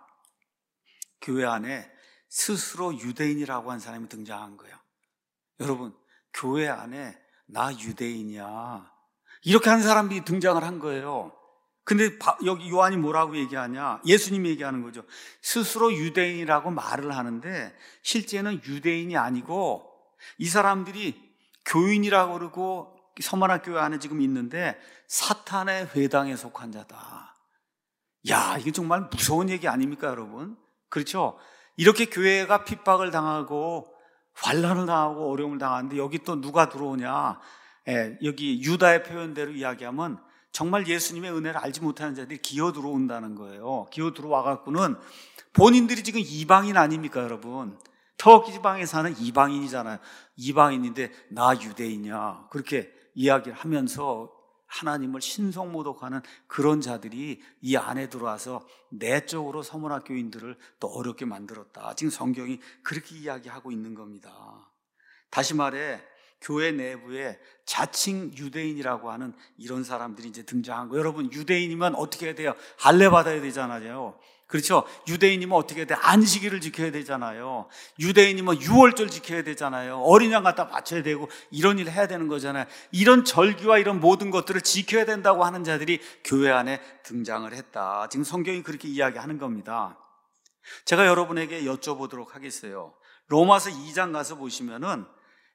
교회 안에 스스로 유대인이라고 한 사람이 등장한 거예요. 여러분, 교회 안에 나 유대인이야 이렇게 한 사람이 등장을 한 거예요. 근데 여기 요한이 뭐라고 얘기하냐? 예수님이 얘기하는 거죠. 스스로 유대인이라고 말을 하는데 실제는 유대인이 아니고 이 사람들이 교인이라고 그러고 서머나 교회 안에 지금 있는데 사탄의 회당에 속한 자다. 야, 이게 정말 무서운 얘기 아닙니까, 여러분? 그렇죠? 이렇게 교회가 핍박을 당하고 환난을 당하고 어려움을 당하는데 여기 또 누가 들어오냐? 여기 유다의 표현대로 이야기하면 정말 예수님의 은혜를 알지 못하는 자들이 기어 들어온다는 거예요. 기어 들어와 갖고는 본인들이 지금 이방인 아닙니까, 여러분? 터키 지방에 사는 이방인이잖아요. 이방인인데 나 유대인이야 그렇게 이야기를 하면서 하나님을 신성모독하는 그런 자들이 이 안에 들어와서 내적으로 서문학교인들을 또 어렵게 만들었다. 지금 성경이 그렇게 이야기하고 있는 겁니다. 다시 말해 교회 내부에 자칭 유대인이라고 하는 이런 사람들이 이제 등장한 거예요. 여러분, 유대인이면 어떻게 해야 돼요? 할례 받아야 되잖아요. 그렇죠? 유대인이면 어떻게 해야 돼? 안식일을 지켜야 되잖아요. 유대인이면 유월절 지켜야 되잖아요. 어린 양 갖다 바쳐야 되고 이런 일을 해야 되는 거잖아요. 이런 절기와 이런 모든 것들을 지켜야 된다고 하는 자들이 교회 안에 등장을 했다. 지금 성경이 그렇게 이야기하는 겁니다. 제가 여러분에게 여쭤보도록 하겠어요. 로마서 2장 가서 보시면은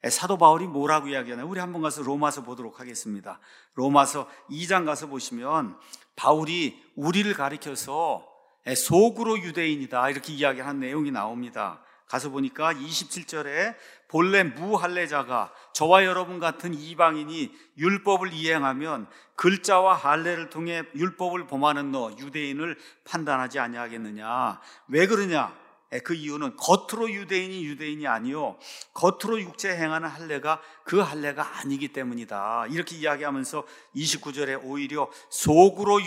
사도 바울이 뭐라고 이야기하나요? 우리 한번 가서 로마서 보도록 하겠습니다. 로마서 2장 가서 보시면 바울이 우리를 가리켜서 속으로 유대인이다 이렇게 이야기하는 내용이 나옵니다. 가서 보니까 27절에 본래 무할례자가 저와 여러분 같은 이방인이 율법을 이행하면 글자와 할례를 통해 율법을 범하는 너 유대인을 판단하지 아니하겠느냐. 왜 그러냐? 그 이유는 겉으로 유대인이 아니요 겉으로 육체 행하는 할례가 그 할례가 아니기 때문이다. 이렇게 이야기하면서 29절에 오히려 속으로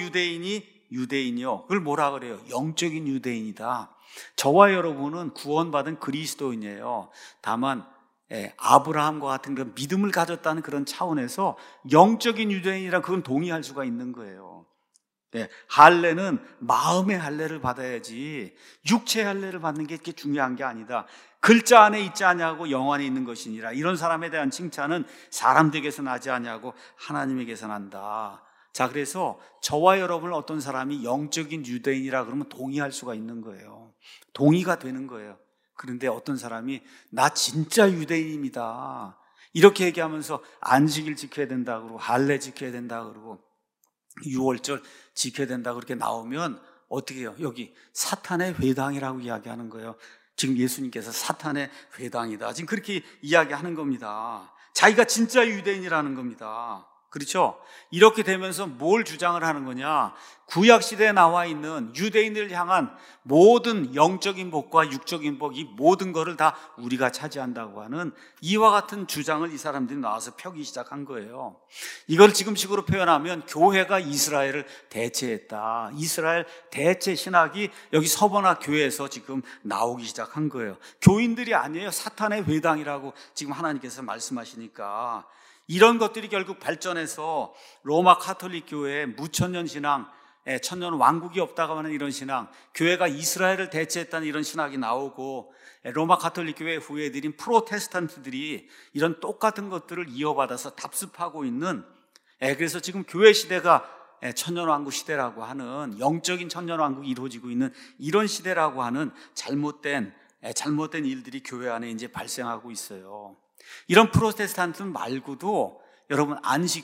유대인이요 그걸 뭐라 그래요? 영적인 유대인이다. 저와 여러분은 구원받은 그리스도인이에요. 다만 아브라함과 같은 그런 믿음을 가졌다는 그런 차원에서 영적인 유대인이라 그건 동의할 수가 있는 거예요. 할례는 마음의 할례를 받아야지 육체의 할례를 받는 게 그렇게 중요한 게 아니다. 글자 안에 있지 아니하고 영 안에 있는 것이니라. 이런 사람에 대한 칭찬은 사람들에게서 나지 아니하고 하나님에게서 난다. 자, 그래서 저와 여러분을 어떤 사람이 영적인 유대인이라 그러면 동의할 수가 있는 거예요. 동의가 되는 거예요. 그런데 어떤 사람이 나 진짜 유대인입니다 이렇게 얘기하면서 안식일 지켜야 된다 그러고 할례 지켜야 된다 그러고 6월절 지켜야 된다 그렇게 나오면 어떻게 해요? 여기 사탄의 회당이라고 이야기하는 거예요. 지금 예수님께서 사탄의 회당이다 지금 그렇게 이야기하는 겁니다. 자기가 진짜 유대인이라는 겁니다. 그렇죠? 이렇게 되면서 뭘 주장을 하는 거냐? 구약시대에 나와 있는 유대인을 향한 모든 영적인 복과 육적인 복, 이 모든 것을 다 우리가 차지한다고 하는 이와 같은 주장을 이 사람들이 나와서 펴기 시작한 거예요. 이걸 지금식으로 표현하면 교회가 이스라엘을 대체했다. 이스라엘 대체 신학이 여기 서번학 교회에서 지금 나오기 시작한 거예요. 교인들이 아니에요. 사탄의 회당이라고 지금 하나님께서 말씀하시니까 이런 것들이 결국 발전해서 로마 카톨릭 교회의 무천년 신앙, 천년 왕국이 없다고 하는 이런 신앙, 교회가 이스라엘을 대체했다는 이런 신학이 나오고 로마 카톨릭 교회 후예들인 프로테스탄트들이 이런 똑같은 것들을 이어받아서 답습하고 있는, 그래서 지금 교회 시대가 천년 왕국 시대라고 하는, 영적인 천년 왕국이 이루어지고 있는 이런 시대라고 하는 잘못된 일들이 교회 안에 이제 발생하고 있어요. 이런 프로테스탄트 말고도 여러분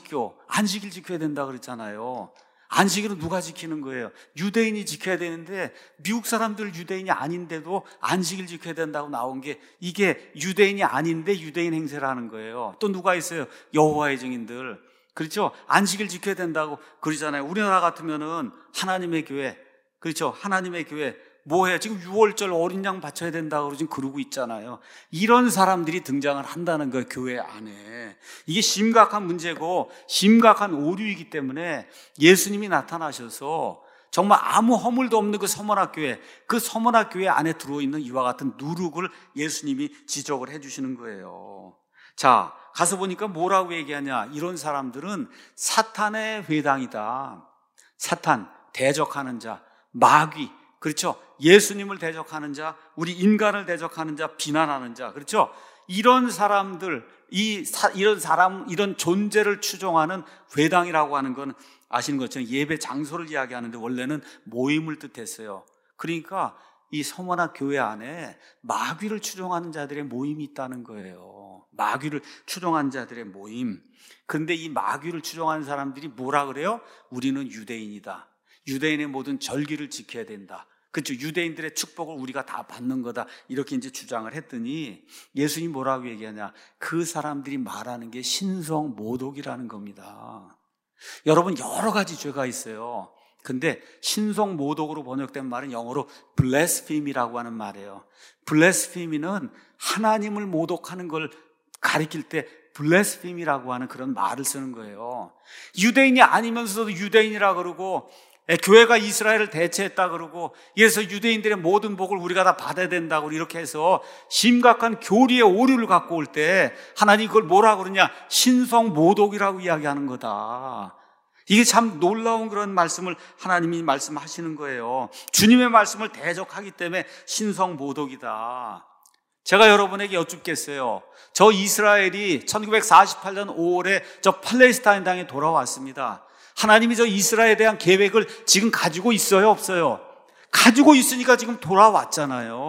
안식일 지켜야 된다 그랬잖아요. 안식일은 누가 지키는 거예요? 유대인이 지켜야 되는데 미국 사람들 유대인이 아닌데도 안식일 지켜야 된다고 나온 게 이게 유대인이 아닌데 유대인 행세를 하는 거예요. 또 누가 있어요? 여호와의 증인들. 그렇죠? 안식일 지켜야 된다고 그러잖아요. 우리나라 같으면은 하나님의 교회, 그렇죠? 하나님의 교회 뭐해? 지금 6월절 어린 양 바쳐야 된다고 지금 그러고 있잖아요. 이런 사람들이 등장을 한다는 거예요, 교회 안에. 이게 심각한 문제고 심각한 오류이기 때문에 예수님이 나타나셔서 정말 아무 허물도 없는 그 서머나 교회 안에 들어있는 이와 같은 누룩을 예수님이 지적을 해주시는 거예요. 자, 가서 보니까 뭐라고 얘기하냐? 이런 사람들은 사탄의 회당이다. 사탄, 대적하는 자, 마귀, 그렇죠? 예수님을 대적하는 자, 우리 인간을 대적하는 자, 비난하는 자, 그렇죠? 이런 사람들, 이런 존재를 추종하는 회당이라고 하는 건 아시는 것처럼 예배 장소를 이야기하는데 원래는 모임을 뜻했어요. 그러니까 이 서머나 교회 안에 마귀를 추종하는 자들의 모임이 있다는 거예요. 마귀를 추종하는 자들의 모임. 그런데 이 마귀를 추종하는 사람들이 뭐라 그래요? 우리는 유대인이다. 유대인의 모든 절기를 지켜야 된다. 그렇죠? 유대인들의 축복을 우리가 다 받는 거다. 이렇게 이제 주장을 했더니 예수님이 뭐라고 얘기하냐? 그 사람들이 말하는 게 신성 모독이라는 겁니다. 여러분, 여러 가지 죄가 있어요. 근데 신성 모독으로 번역된 말은 영어로 blaspheme이라고 하는 말이에요. blaspheme는 하나님을 모독하는 걸 가리킬 때 blaspheme이라고 하는 그런 말을 쓰는 거예요. 유대인이 아니면서도 유대인이라 그러고 교회가 이스라엘을 대체했다 그러고 그래서 유대인들의 모든 복을 우리가 다 받아야 된다고 이렇게 해서 심각한 교리의 오류를 갖고 올 때 하나님이 그걸 뭐라 그러냐? 신성 모독이라고 이야기하는 거다. 이게 참 놀라운 그런 말씀을 하나님이 말씀하시는 거예요. 주님의 말씀을 대적하기 때문에 신성 모독이다. 제가 여러분에게 여쭙겠어요. 저 이스라엘이 1948년 5월에 저 팔레스타인 땅에 돌아왔습니다. 하나님이 저 이스라엘에 대한 계획을 지금 가지고 있어요, 없어요? 가지고 있으니까 지금 돌아왔잖아요.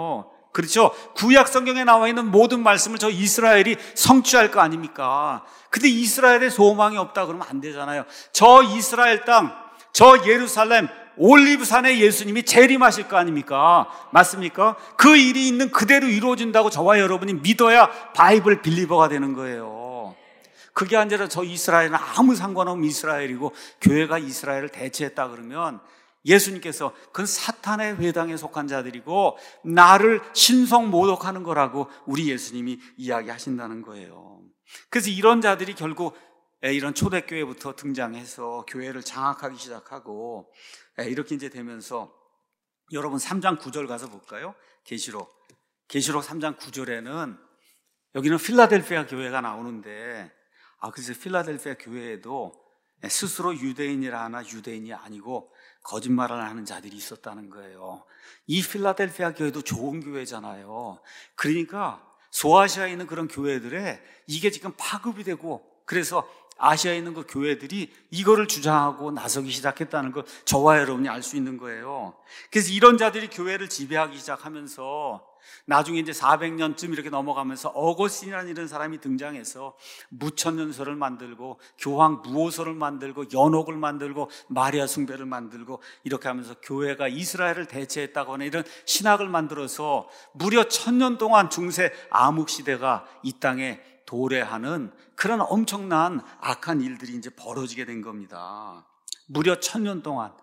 그렇죠? 구약 성경에 나와 있는 모든 말씀을 저 이스라엘이 성취할 거 아닙니까? 근데 이스라엘에 소망이 없다 그러면 안 되잖아요. 저 이스라엘 땅, 저 예루살렘 올리브산에 예수님이 재림하실 거 아닙니까? 맞습니까? 그 일이 있는 그대로 이루어진다고 저와 여러분이 믿어야 바이블 빌리버가 되는 거예요. 그게 아니라 저 이스라엘은 아무 상관없는 이스라엘이고 교회가 이스라엘을 대체했다 그러면 예수님께서 그건 사탄의 회당에 속한 자들이고 나를 신성 모독하는 거라고 우리 예수님이 이야기하신다는 거예요. 그래서 이런 자들이 결국 이런 초대교회부터 등장해서 교회를 장악하기 시작하고 이렇게 이제 되면서 여러분 3장 9절 가서 볼까요? 계시록 3장 9절에는 여기는 필라델피아 교회가 나오는데 그래서 필라델피아 교회에도 스스로 유대인이라 하나 유대인이 아니고 거짓말을 하는 자들이 있었다는 거예요. 이 필라델피아 교회도 좋은 교회잖아요. 그러니까 소아시아에 있는 그런 교회들에 이게 지금 파급이 되고 그래서 아시아에 있는 그 교회들이 이거를 주장하고 나서기 시작했다는 걸 저와 여러분이 알 수 있는 거예요. 그래서 이런 자들이 교회를 지배하기 시작하면서 나중에 이제 400년쯤 이렇게 넘어가면서 어거스틴이라는 이런 사람이 등장해서 무천년설을 만들고 교황 무호설을 만들고 연옥을 만들고 마리아 숭배를 만들고 이렇게 하면서 교회가 이스라엘을 대체했다고 하는 이런 신학을 만들어서 무려 1000년 동안 중세 암흑시대가 이 땅에 도래하는 그런 엄청난 악한 일들이 이제 벌어지게 된 겁니다. 무려 1000년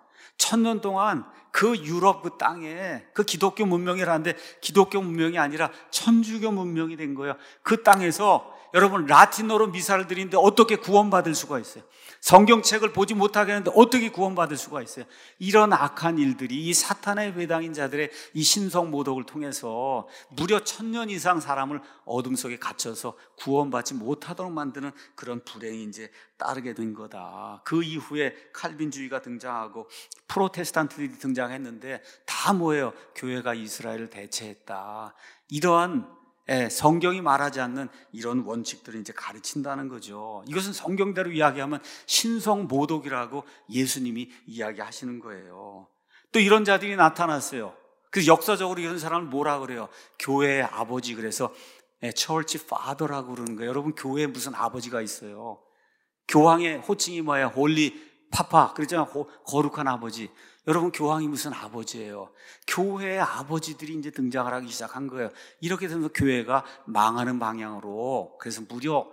동안 그 유럽 그 땅에 그 기독교 문명이라는데 기독교 문명이 아니라 천주교 문명이 된 거예요. 그 땅에서 여러분 라틴어로 미사를 드리는데 어떻게 구원받을 수가 있어요? 성경책을 보지 못하게 하는데 어떻게 구원받을 수가 있어요? 이런 악한 일들이 이 사탄의 회당인 자들의 이 신성 모독을 통해서 무려 1000년 이상 사람을 어둠 속에 갇혀서 구원받지 못하도록 만드는 그런 불행이 이제 따르게 된 거다. 그 이후에 칼빈주의가 등장하고 프로테스탄트들이 등장했는데 다 뭐예요? 교회가 이스라엘을 대체했다. 이러한 성경이 말하지 않는 이런 원칙들을 이제 가르친다는 거죠. 이것은 성경대로 이야기하면 신성 모독이라고 예수님이 이야기하시는 거예요. 또 이런 자들이 나타났어요. 그래서 역사적으로 이런 사람을 뭐라 그래요? 교회의 아버지. 그래서 처치 파더라고 그러는 거예요. 여러분 교회에 무슨 아버지가 있어요? 교황의 호칭이 뭐예요? 홀리 파파. 그렇잖아요. 거룩한 아버지. 여러분 교황이 무슨 아버지예요? 교회의 아버지들이 이제 등장을 하기 시작한 거예요. 이렇게 되면서 교회가 망하는 방향으로, 그래서 무려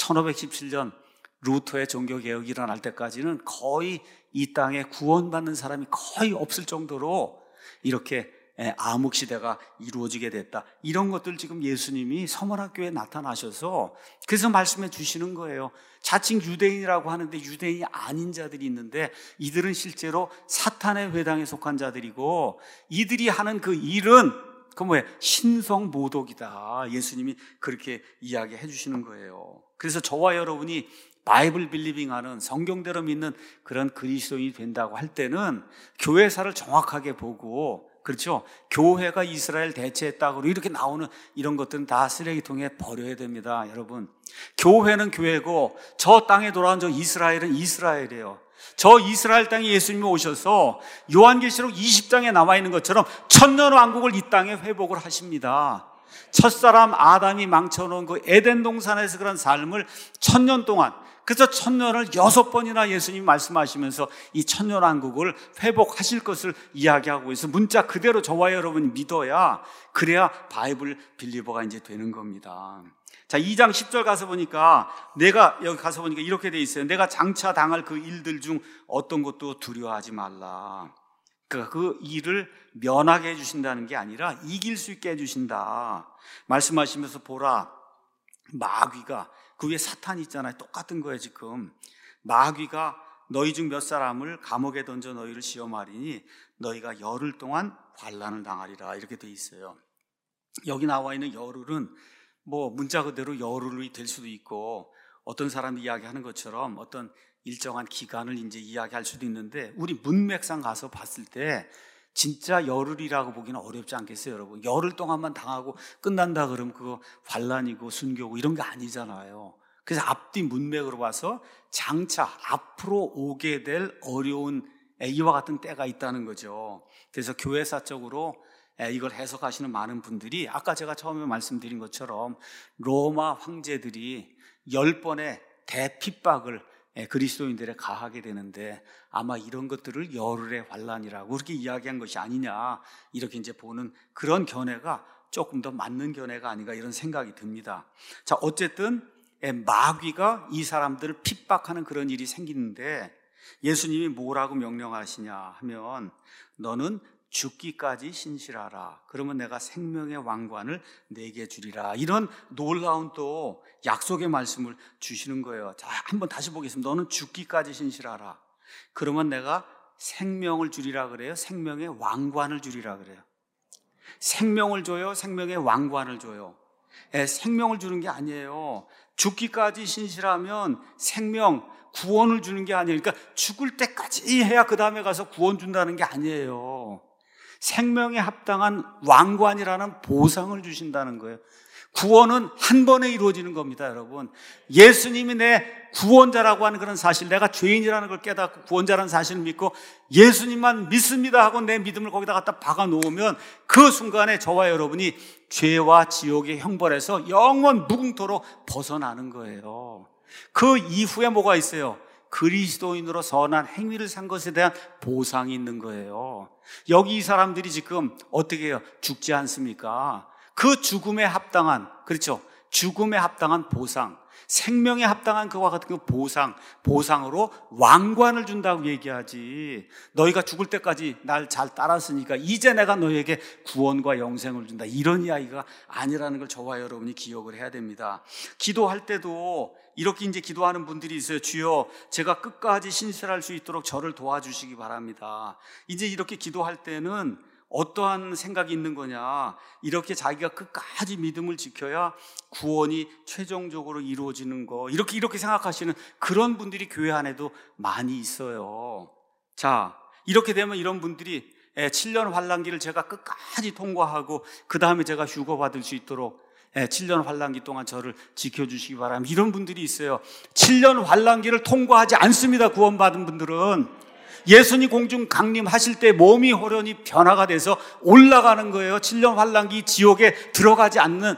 1517년 루터의 종교개혁이 일어날 때까지는 거의 이 땅에 구원받는 사람이 거의 없을 정도로 이렇게 암흑시대가 이루어지게 됐다. 이런 것들 지금 예수님이 서머나교회에 나타나셔서 그래서 말씀해 주시는 거예요. 자칭 유대인이라고 하는데 유대인이 아닌 자들이 있는데 이들은 실제로 사탄의 회당에 속한 자들이고 이들이 하는 그 일은 그 뭐예요? 신성 모독이다. 예수님이 그렇게 이야기해 주시는 거예요. 그래서 저와 여러분이 바이블 빌리빙하는 성경대로 믿는 그런 그리스도인이 된다고 할 때는 교회사를 정확하게 보고, 그렇죠? 교회가 이스라엘 대체했다고 이렇게 나오는 이런 것들은 다 쓰레기통에 버려야 됩니다. 여러분, 교회는 교회고 저 땅에 돌아온 저 이스라엘은 이스라엘이에요. 저 이스라엘 땅에 예수님이 오셔서 요한계시록 20장에 나와 있는 것처럼 천년 왕국을 이 땅에 회복을 하십니다. 첫사람 아담이 망쳐놓은 그 에덴 동산에서 그런 삶을 1000년 동안, 그래서 1000년을 6번이나 예수님이 말씀하시면서 이 천년왕국을 회복하실 것을 이야기하고 있어서 문자 그대로 저와 여러분이 믿어야, 그래야 바이블 빌리버가 이제 되는 겁니다. 자, 2장 10절 가서 보니까 여기 가서 보니까 이렇게 돼 있어요. 내가 장차 당할 그 일들 중 어떤 것도 두려워하지 말라. 그러니까 그 일을 면하게 해주신다는 게 아니라 이길 수 있게 해주신다. 말씀하시면서 보라, 마귀가, 그 위에 사탄이 있잖아요. 똑같은 거예요 지금. 마귀가 너희 중 몇 사람을 감옥에 던져 너희를 시험하리니 너희가 열흘 동안 환난을 당하리라. 이렇게 돼 있어요. 여기 나와 있는 열흘은 뭐 문자 그대로 열흘이 될 수도 있고, 어떤 사람이 이야기하는 것처럼 어떤 일정한 기간을 이제 이야기할 수도 있는데, 우리 문맥상 가서 봤을 때 진짜 열흘이라고 보기는 어렵지 않겠어요, 여러분? 열흘 동안만 당하고 끝난다 그러면 그거 환난이고 순교고 이런 게 아니잖아요. 그래서 앞뒤 문맥으로 봐서 장차 앞으로 오게 될 어려운 이와 같은 때가 있다는 거죠. 그래서 교회사적으로 이걸 해석하시는 많은 분들이 아까 제가 처음에 말씀드린 것처럼 로마 황제들이 10번의 대핍박을 그리스도인들에 가하게 되는데 아마 이런 것들을 열흘의 환란이라고 그렇게 이야기한 것이 아니냐, 이렇게 이제 보는 그런 견해가 조금 더 맞는 견해가 아닌가, 이런 생각이 듭니다. 자, 어쨌든 마귀가 이 사람들을 핍박하는 그런 일이 생기는데 예수님이 뭐라고 명령하시냐 하면, 너는 죽기까지 신실하라. 그러면 내가 생명의 왕관을 내게 주리라. 이런 놀라운 또 약속의 말씀을 주시는 거예요. 자, 한번 다시 보겠습니다. 너는 죽기까지 신실하라. 그러면 내가 생명을 주리라 그래요? 생명의 왕관을 주리라 그래요? 생명을 줘요? 생명의 왕관을 줘요? 생명을 주는 게 아니에요. 죽기까지 신실하면 생명, 구원을 주는 게 아니에요. 그러니까 죽을 때까지 해야 그 다음에 가서 구원 준다는 게 아니에요. 생명에 합당한 왕관이라는 보상을 주신다는 거예요. 구원은 한 번에 이루어지는 겁니다, 여러분. 예수님이 내 구원자라고 하는 그런 사실, 내가 죄인이라는 걸 깨닫고 구원자라는 사실을 믿고 예수님만 믿습니다 하고 내 믿음을 거기다 갖다 박아 놓으면 그 순간에 저와 여러분이 죄와 지옥의 형벌에서 영원 무궁토로 벗어나는 거예요. 그 이후에 뭐가 있어요? 그리스도인으로 선한 행위를 산 것에 대한 보상이 있는 거예요. 여기 이 사람들이 지금 어떻게 해요? 죽지 않습니까? 그 죽음에 합당한, 그렇죠? 죽음에 합당한 보상, 생명에 합당한 그와 같은 그 보상으로 왕관을 준다고 얘기하지. 너희가 죽을 때까지 날 잘 따랐으니까 이제 내가 너희에게 구원과 영생을 준다, 이런 이야기가 아니라는 걸 저와 여러분이 기억을 해야 됩니다. 기도할 때도 이렇게 이제 기도하는 분들이 있어요. 주여, 제가 끝까지 신실할 수 있도록 저를 도와주시기 바랍니다. 이제 이렇게 기도할 때는 어떠한 생각이 있는 거냐, 이렇게 자기가 끝까지 믿음을 지켜야 구원이 최종적으로 이루어지는 거, 이렇게 생각하시는 그런 분들이 교회 안에도 많이 있어요. 자, 이렇게 되면 이런 분들이 7년 환란기를 제가 끝까지 통과하고 그 다음에 제가 휴거 받을 수 있도록 7년 환란기 동안 저를 지켜주시기 바랍니다, 이런 분들이 있어요. 7년 환란기를 통과하지 않습니다. 구원받은 분들은 예수님 공중 강림하실 때 몸이 호련히 변화가 돼서 올라가는 거예요. 7년 환란기 지옥에 들어가지 않는,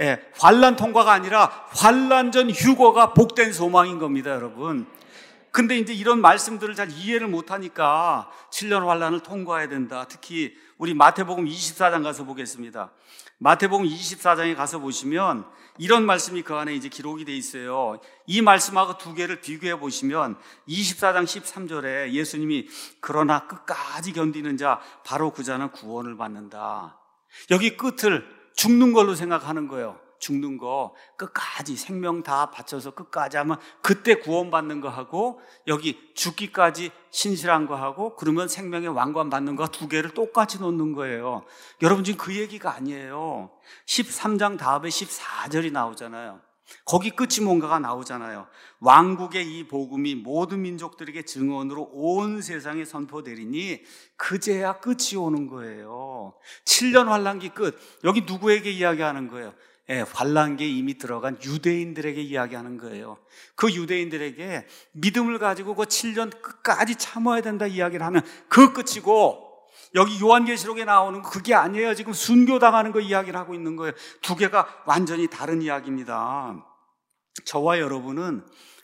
환란 통과가 아니라 환란 전 휴거가 복된 소망인 겁니다, 여러분. 근데 이제 이런 말씀들을 잘 이해를 못하니까 7년 환란을 통과해야 된다. 특히 우리 마태복음 24장 가서 보겠습니다. 마태복음 24장에 가서 보시면 이런 말씀이 그 안에 이제 기록이 돼 있어요. 이 말씀하고 두 개를 비교해 보시면 24장 13절에 예수님이 그러나 끝까지 견디는 자 바로 그 자는 구원을 받는다. 여기 끝을 죽는 걸로 생각하는 거예요. 죽는 거 끝까지 생명 다 바쳐서 끝까지 하면 그때 구원받는 거 하고, 여기 죽기까지 신실한 거 하고, 그러면 생명의 왕관 받는 거 두 개를 똑같이 놓는 거예요. 여러분, 지금 그 얘기가 아니에요. 13장 다음에 14절이 나오잖아요. 거기 끝이 뭔가가 나오잖아요. 왕국의 이 복음이 모든 민족들에게 증언으로 온 세상에 선포되리니 그제야 끝이 오는 거예요. 7년 환란기 끝. 여기 누구에게 이야기하는 거예요? 환란기에 이미 들어간 유대인들에게 이야기하는 거예요. 그 유대인들에게 믿음을 가지고 그 7년 끝까지 참아야 된다 이야기를 하는 그 끝이고, 여기 요한계시록에 나오는 거 그게 아니에요. 지금 순교당하는 거 이야기를 하고 있는 거예요. 두 개가 완전히 다른 이야기입니다. 저와 여러분은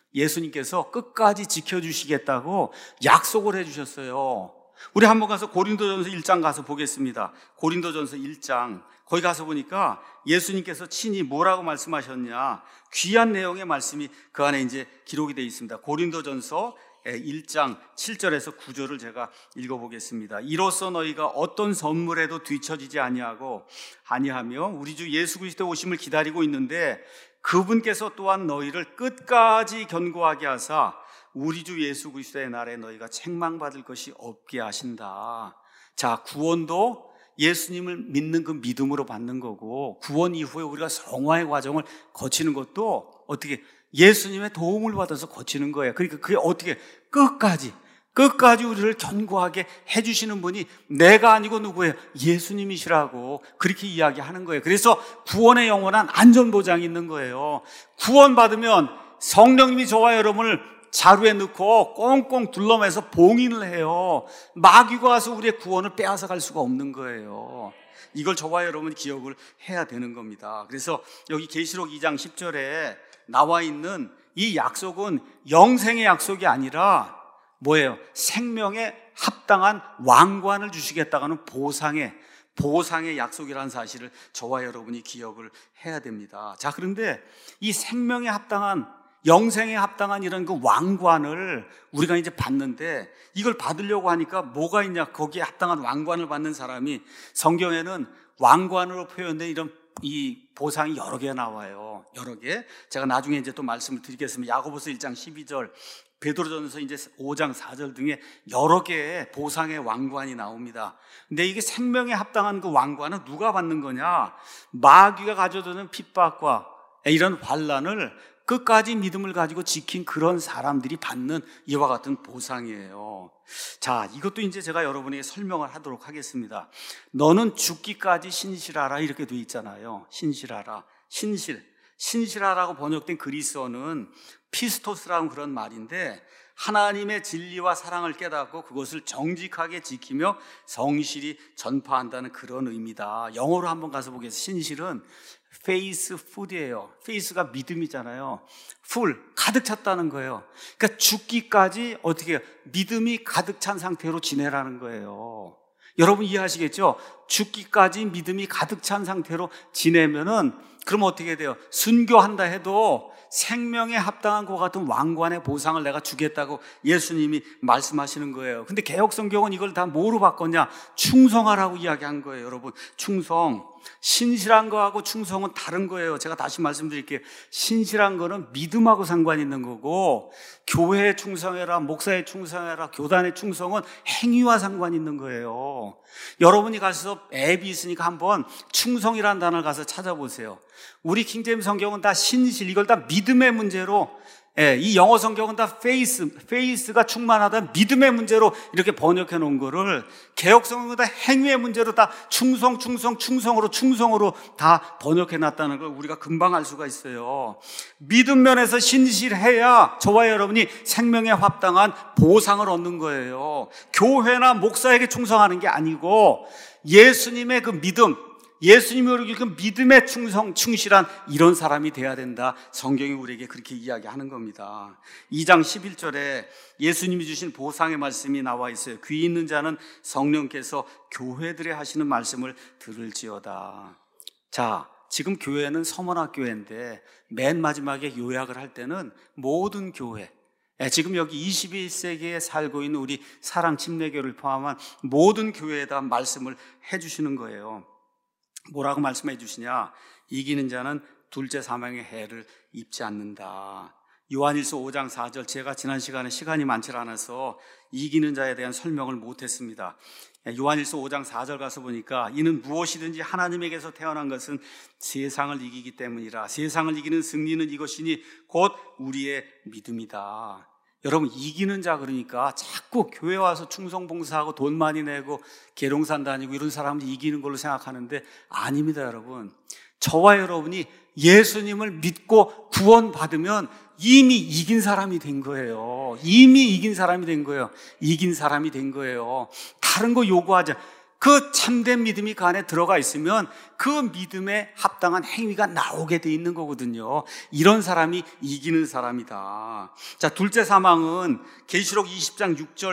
예수님께서 끝까지 지켜주시겠다고 약속을 해주셨어요. 우리 한번 가서 고린도전서 1장 가서 보겠습니다. 고린도전서 1장 거기 가서 보니까 예수님께서 친히 뭐라고 말씀하셨냐, 귀한 내용의 말씀이 그 안에 이제 기록이 되어 있습니다. 고린도전서 1장 7절에서 9절을 제가 읽어보겠습니다. 이로써 너희가 어떤 선물에도 뒤처지지 아니하며 우리 주 예수 그리스도 오심을 기다리고 있는데, 그분께서 또한 너희를 끝까지 견고하게 하사 우리 주 예수 그리스도의 날에 너희가 책망받을 것이 없게 하신다. 자, 구원도 예수님을 믿는 그 믿음으로 받는 거고, 구원 이후에 우리가 성화의 과정을 거치는 것도 어떻게 예수님의 도움을 받아서 거치는 거예요. 그러니까 그게 어떻게 끝까지 우리를 견고하게 해주시는 분이 내가 아니고 누구예요? 예수님이시라고 그렇게 이야기하는 거예요. 그래서 구원의 영원한 안전보장이 있는 거예요. 구원받으면 성령님이 저와 여러분을 자루에 넣고 꽁꽁 둘러매서 봉인을 해요. 마귀가 와서 우리의 구원을 빼앗아 갈 수가 없는 거예요. 이걸 저와 여러분 기억을 해야 되는 겁니다. 그래서 여기 계시록 2장 10절에 나와 있는 이 약속은 영생의 약속이 아니라 뭐예요? 생명에 합당한 왕관을 주시겠다는 보상의 약속이라는 사실을 저와 여러분이 기억을 해야 됩니다. 자, 그런데 이 생명에 합당한, 영생에 합당한 이런 그 왕관을 우리가 이제 받는데, 이걸 받으려고 하니까 뭐가 있냐? 거기에 합당한 왕관을 받는 사람이, 성경에는 왕관으로 표현된 이런 이 보상이 여러 개 나와요. 여러 개. 제가 나중에 이제 또 말씀을 드리겠습니다. 야고보서 1장 12절, 베드로전서 이제 5장 4절 등의 여러 개의 보상의 왕관이 나옵니다. 근데 이게 생명에 합당한 그 왕관은 누가 받는 거냐? 마귀가 가져오는 핍박과 이런 환난을 끝까지 믿음을 가지고 지킨 그런 사람들이 받는 이와 같은 보상이에요. 자, 이것도 이제 제가 여러분에게 설명을 하도록 하겠습니다. 너는 죽기까지 신실하라, 이렇게 돼 있잖아요. 신실하라. 신실하라고 번역된 그리스어는 피스토스라는 그런 말인데, 하나님의 진리와 사랑을 깨닫고 그것을 정직하게 지키며 성실히 전파한다는 그런 의미다. 영어로 한번 가서 보겠습니다. 신실은 faithful이에요. faith가 믿음이잖아요. full, 가득 찼다는 거예요. 그러니까 죽기까지 어떻게 해요? 믿음이 가득 찬 상태로 지내라는 거예요. 여러분 이해하시겠죠? 죽기까지 믿음이 가득 찬 상태로 지내면은, 그럼 어떻게 돼요? 순교한다 해도 생명에 합당한 것 같은 왕관의 보상을 내가 주겠다고 예수님이 말씀하시는 거예요. 근데 개역성경은 이걸 다 뭐로 바꿨냐? 충성하라고 이야기한 거예요. 여러분, 충성. 신실한 거하고 충성은 다른 거예요. 제가 다시 말씀드릴게요. 신실한 거는 믿음하고 상관이 있는 거고, 교회에 충성해라, 목사에 충성해라, 교단에 충성은 행위와 상관이 있는 거예요. 여러분이 가서 앱이 있으니까 한번 충성이라는 단어를 가서 찾아보세요. 우리 킹제임스 성경은 다 신실, 이걸 다 믿음의 문제로, 이 영어 성경은 다 faith가 충만하다, 믿음의 문제로 이렇게 번역해 놓은 거를, 개역 성경은 다 행위의 문제로 다 충성으로 다 번역해 놨다는 걸 우리가 금방 알 수가 있어요. 믿음 면에서 신실해야 저와 여러분이 생명에 합당한 보상을 얻는 거예요. 교회나 목사에게 충성하는 게 아니고 예수님의 그 믿음, 예수님이 우리에게 그 믿음에 충실한 이런 사람이 돼야 된다. 성경이 우리에게 그렇게 이야기하는 겁니다. 2장 11절에 예수님이 주신 보상의 말씀이 나와 있어요. 귀 있는 자는 성령께서 교회들에 하시는 말씀을 들을지어다. 자, 지금 교회는 서문학교회인데 맨 마지막에 요약을 할 때는 모든 교회, 지금 여기 21세기에 살고 있는 우리 사랑침례교를 포함한 모든 교회에다 말씀을 해주시는 거예요. 뭐라고 말씀해 주시냐? 이기는 자는 둘째 사망의 해를 입지 않는다. 요한일서 5장 4절, 제가 지난 시간에 시간이 많지 않아서 이기는 자에 대한 설명을 못했습니다. 요한일서 5장 4절 가서 보니까, 이는 무엇이든지 하나님에게서 태어난 것은 세상을 이기기 때문이라. 세상을 이기는 승리는 이것이니 곧 우리의 믿음이다. 여러분, 이기는 자 그러니까 자꾸 교회 와서 충성봉사하고 돈 많이 내고 계룡산 다니고 이런 사람들이 이기는 걸로 생각하는데 아닙니다. 여러분, 저와 여러분이 예수님을 믿고 구원받으면 이미 이긴 사람이 된 거예요. 이미 이긴 사람이 된 거예요. 이긴 사람이 된 거예요. 다른 거 요구하지, 그 참된 믿음이 그 안에 들어가 있으면 그 믿음에 합당한 행위가 나오게 돼 있는 거거든요. 이런 사람이 이기는 사람이다. 자, 둘째 사망은 계시록 20장 6절,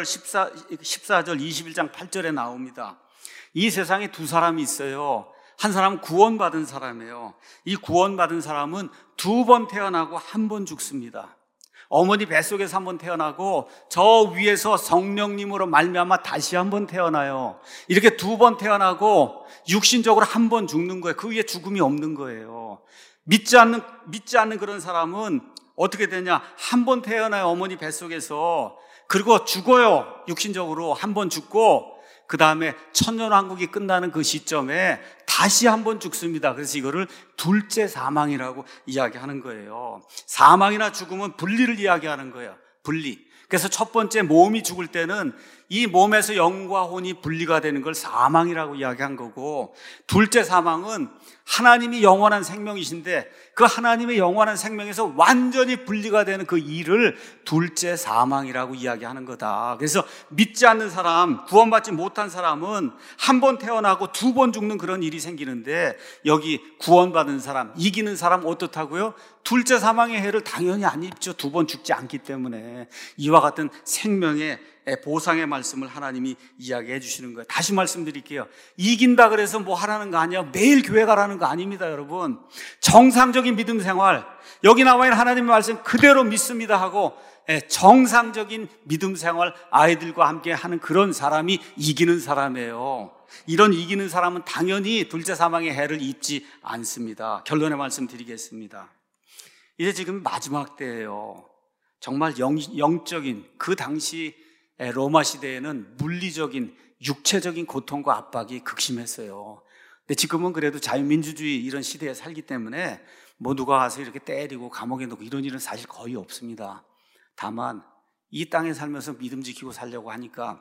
14절, 21장 8절에 나옵니다. 이 세상에 두 사람이 있어요. 한 사람은 구원받은 사람이에요. 이 구원받은 사람은 두 번 태어나고 한 번 죽습니다. 어머니 뱃속에서 한 번 태어나고 저 위에서 성령님으로 말미암아 다시 한 번 태어나요. 이렇게 두 번 태어나고 육신적으로 한 번 죽는 거예요. 그 위에 죽음이 없는 거예요. 믿지 않는 그런 사람은 어떻게 되냐? 한 번 태어나요, 어머니 뱃속에서. 그리고 죽어요. 육신적으로 한 번 죽고, 그 다음에 천년왕국이 끝나는 그 시점에 다시 한 번 죽습니다. 그래서 이거를 둘째 사망이라고 이야기하는 거예요. 사망이나 죽음은 분리를 이야기하는 거예요. 분리. 그래서 첫 번째 몸이 죽을 때는 이 몸에서 영과 혼이 분리가 되는 걸 사망이라고 이야기한 거고, 둘째 사망은 하나님이 영원한 생명이신데 그 하나님의 영원한 생명에서 완전히 분리가 되는 그 일을 둘째 사망이라고 이야기하는 거다. 그래서 믿지 않는 사람, 구원받지 못한 사람은 한 번 태어나고 두 번 죽는 그런 일이 생기는데, 여기 구원받은 사람, 이기는 사람 어떻다고요? 둘째 사망의 해를 당연히 안 입죠. 두 번 죽지 않기 때문에. 이와 같은 생명의 보상의 말씀을 하나님이 이야기해 주시는 거예요. 다시 말씀드릴게요. 이긴다 그래서 뭐 하라는 거 아니에요. 매일 교회 가라는 거 아닙니다, 여러분. 정상적인 믿음 생활, 여기 나와 있는 하나님의 말씀 그대로 믿습니다 하고 정상적인 믿음 생활 아이들과 함께 하는 그런 사람이 이기는 사람이에요. 이런 이기는 사람은 당연히 둘째 사망의 해를 입지 않습니다. 결론의 말씀 드리겠습니다. 이제 지금 마지막 때예요. 정말 영적인, 그 당시 로마 시대에는 물리적인, 육체적인 고통과 압박이 극심했어요. 근데 지금은 그래도 자유민주주의 이런 시대에 살기 때문에 뭐 누가 와서 이렇게 때리고 감옥에 넣고 이런 일은 사실 거의 없습니다. 다만 이 땅에 살면서 믿음 지키고 살려고 하니까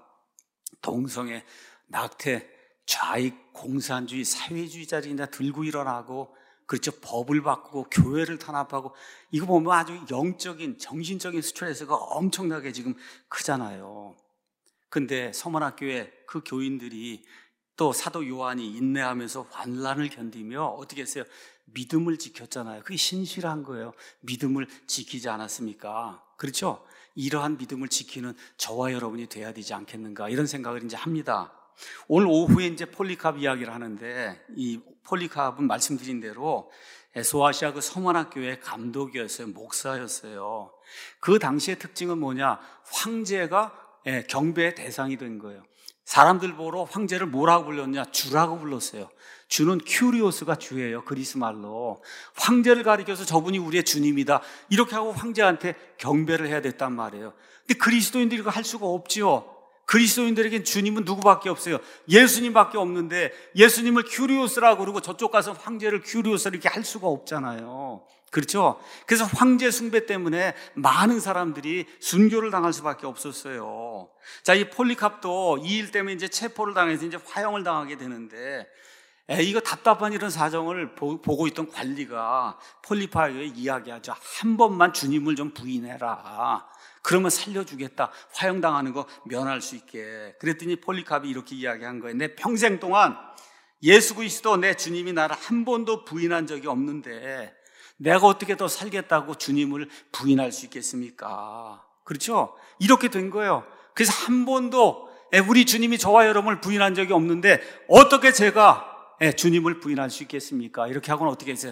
동성애, 낙태, 좌익, 공산주의, 사회주의자들이 들고 일어나고, 그렇죠, 법을 바꾸고 교회를 탄압하고, 이거 보면 아주 영적인, 정신적인 스트레스가 엄청나게 지금 크잖아요. 근데 서문학교에 그 교인들이 또 사도 요한이 인내하면서 환난을 견디며 어떻게 했어요? 믿음을 지켰잖아요. 그게 신실한 거예요. 믿음을 지키지 않았습니까? 그렇죠? 이러한 믿음을 지키는 저와 여러분이 돼야 되지 않겠는가, 이런 생각을 이제 합니다. 오늘 오후에 이제 폴리캅 이야기를 하는데, 이 폴리캅은 말씀드린 대로 소아시아 그 서문학교의 감독이었어요. 목사였어요. 그 당시의 특징은 뭐냐? 황제가 경배의 대상이 된 거예요. 사람들 보러 황제를 뭐라고 불렀냐? 주라고 불렀어요. 주는 큐리오스가 주예요. 그리스 말로. 황제를 가리켜서 저분이 우리의 주님이다, 이렇게 하고 황제한테 경배를 해야 됐단 말이에요. 근데 그리스도인들이 그거 할 수가 없지요. 그리스도인들에겐 주님은 누구밖에 없어요? 예수님밖에 없는데 예수님을 큐리오스라고 그러고 저쪽 가서 황제를 큐리오스 이렇게 할 수가 없잖아요. 그렇죠? 그래서 황제 숭배 때문에 많은 사람들이 순교를 당할 수밖에 없었어요. 자, 이 폴리캅도 이 일 때문에 이제 체포를 당해서 이제 화형을 당하게 되는데, 이거 답답한 이런 사정을 보고 있던 관리가 폴리캅에게 이야기하죠. 한 번만 주님을 좀 부인해라. 그러면 살려주겠다. 화형당하는 거 면할 수 있게. 그랬더니 폴리캅이 이렇게 이야기한 거예요. 내 평생 동안 예수 그리스도 내 주님이 나를 한 번도 부인한 적이 없는데 내가 어떻게 더 살겠다고 주님을 부인할 수 있겠습니까? 그렇죠? 이렇게 된 거예요. 그래서 한 번도 우리 주님이 저와 여러분을 부인한 적이 없는데 어떻게 제가 주님을 부인할 수 있겠습니까? 이렇게 하고는 어떻게 해서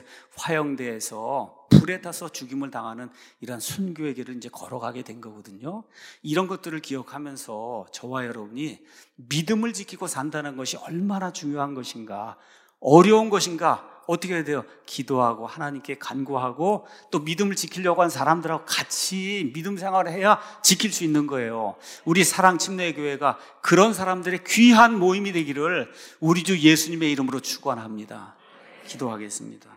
화형대에서 불에 타서 죽임을 당하는 이런 순교의 길을 이제 걸어가게 된 거거든요. 이런 것들을 기억하면서 저와 여러분이 믿음을 지키고 산다는 것이 얼마나 중요한 것인가, 어려운 것인가, 어떻게 해야 돼요? 기도하고 하나님께 간구하고 또 믿음을 지키려고 한 사람들하고 같이 믿음 생활을 해야 지킬 수 있는 거예요. 우리 사랑 침례교회가 그런 사람들의 귀한 모임이 되기를 우리 주 예수님의 이름으로 축원합니다. 기도하겠습니다.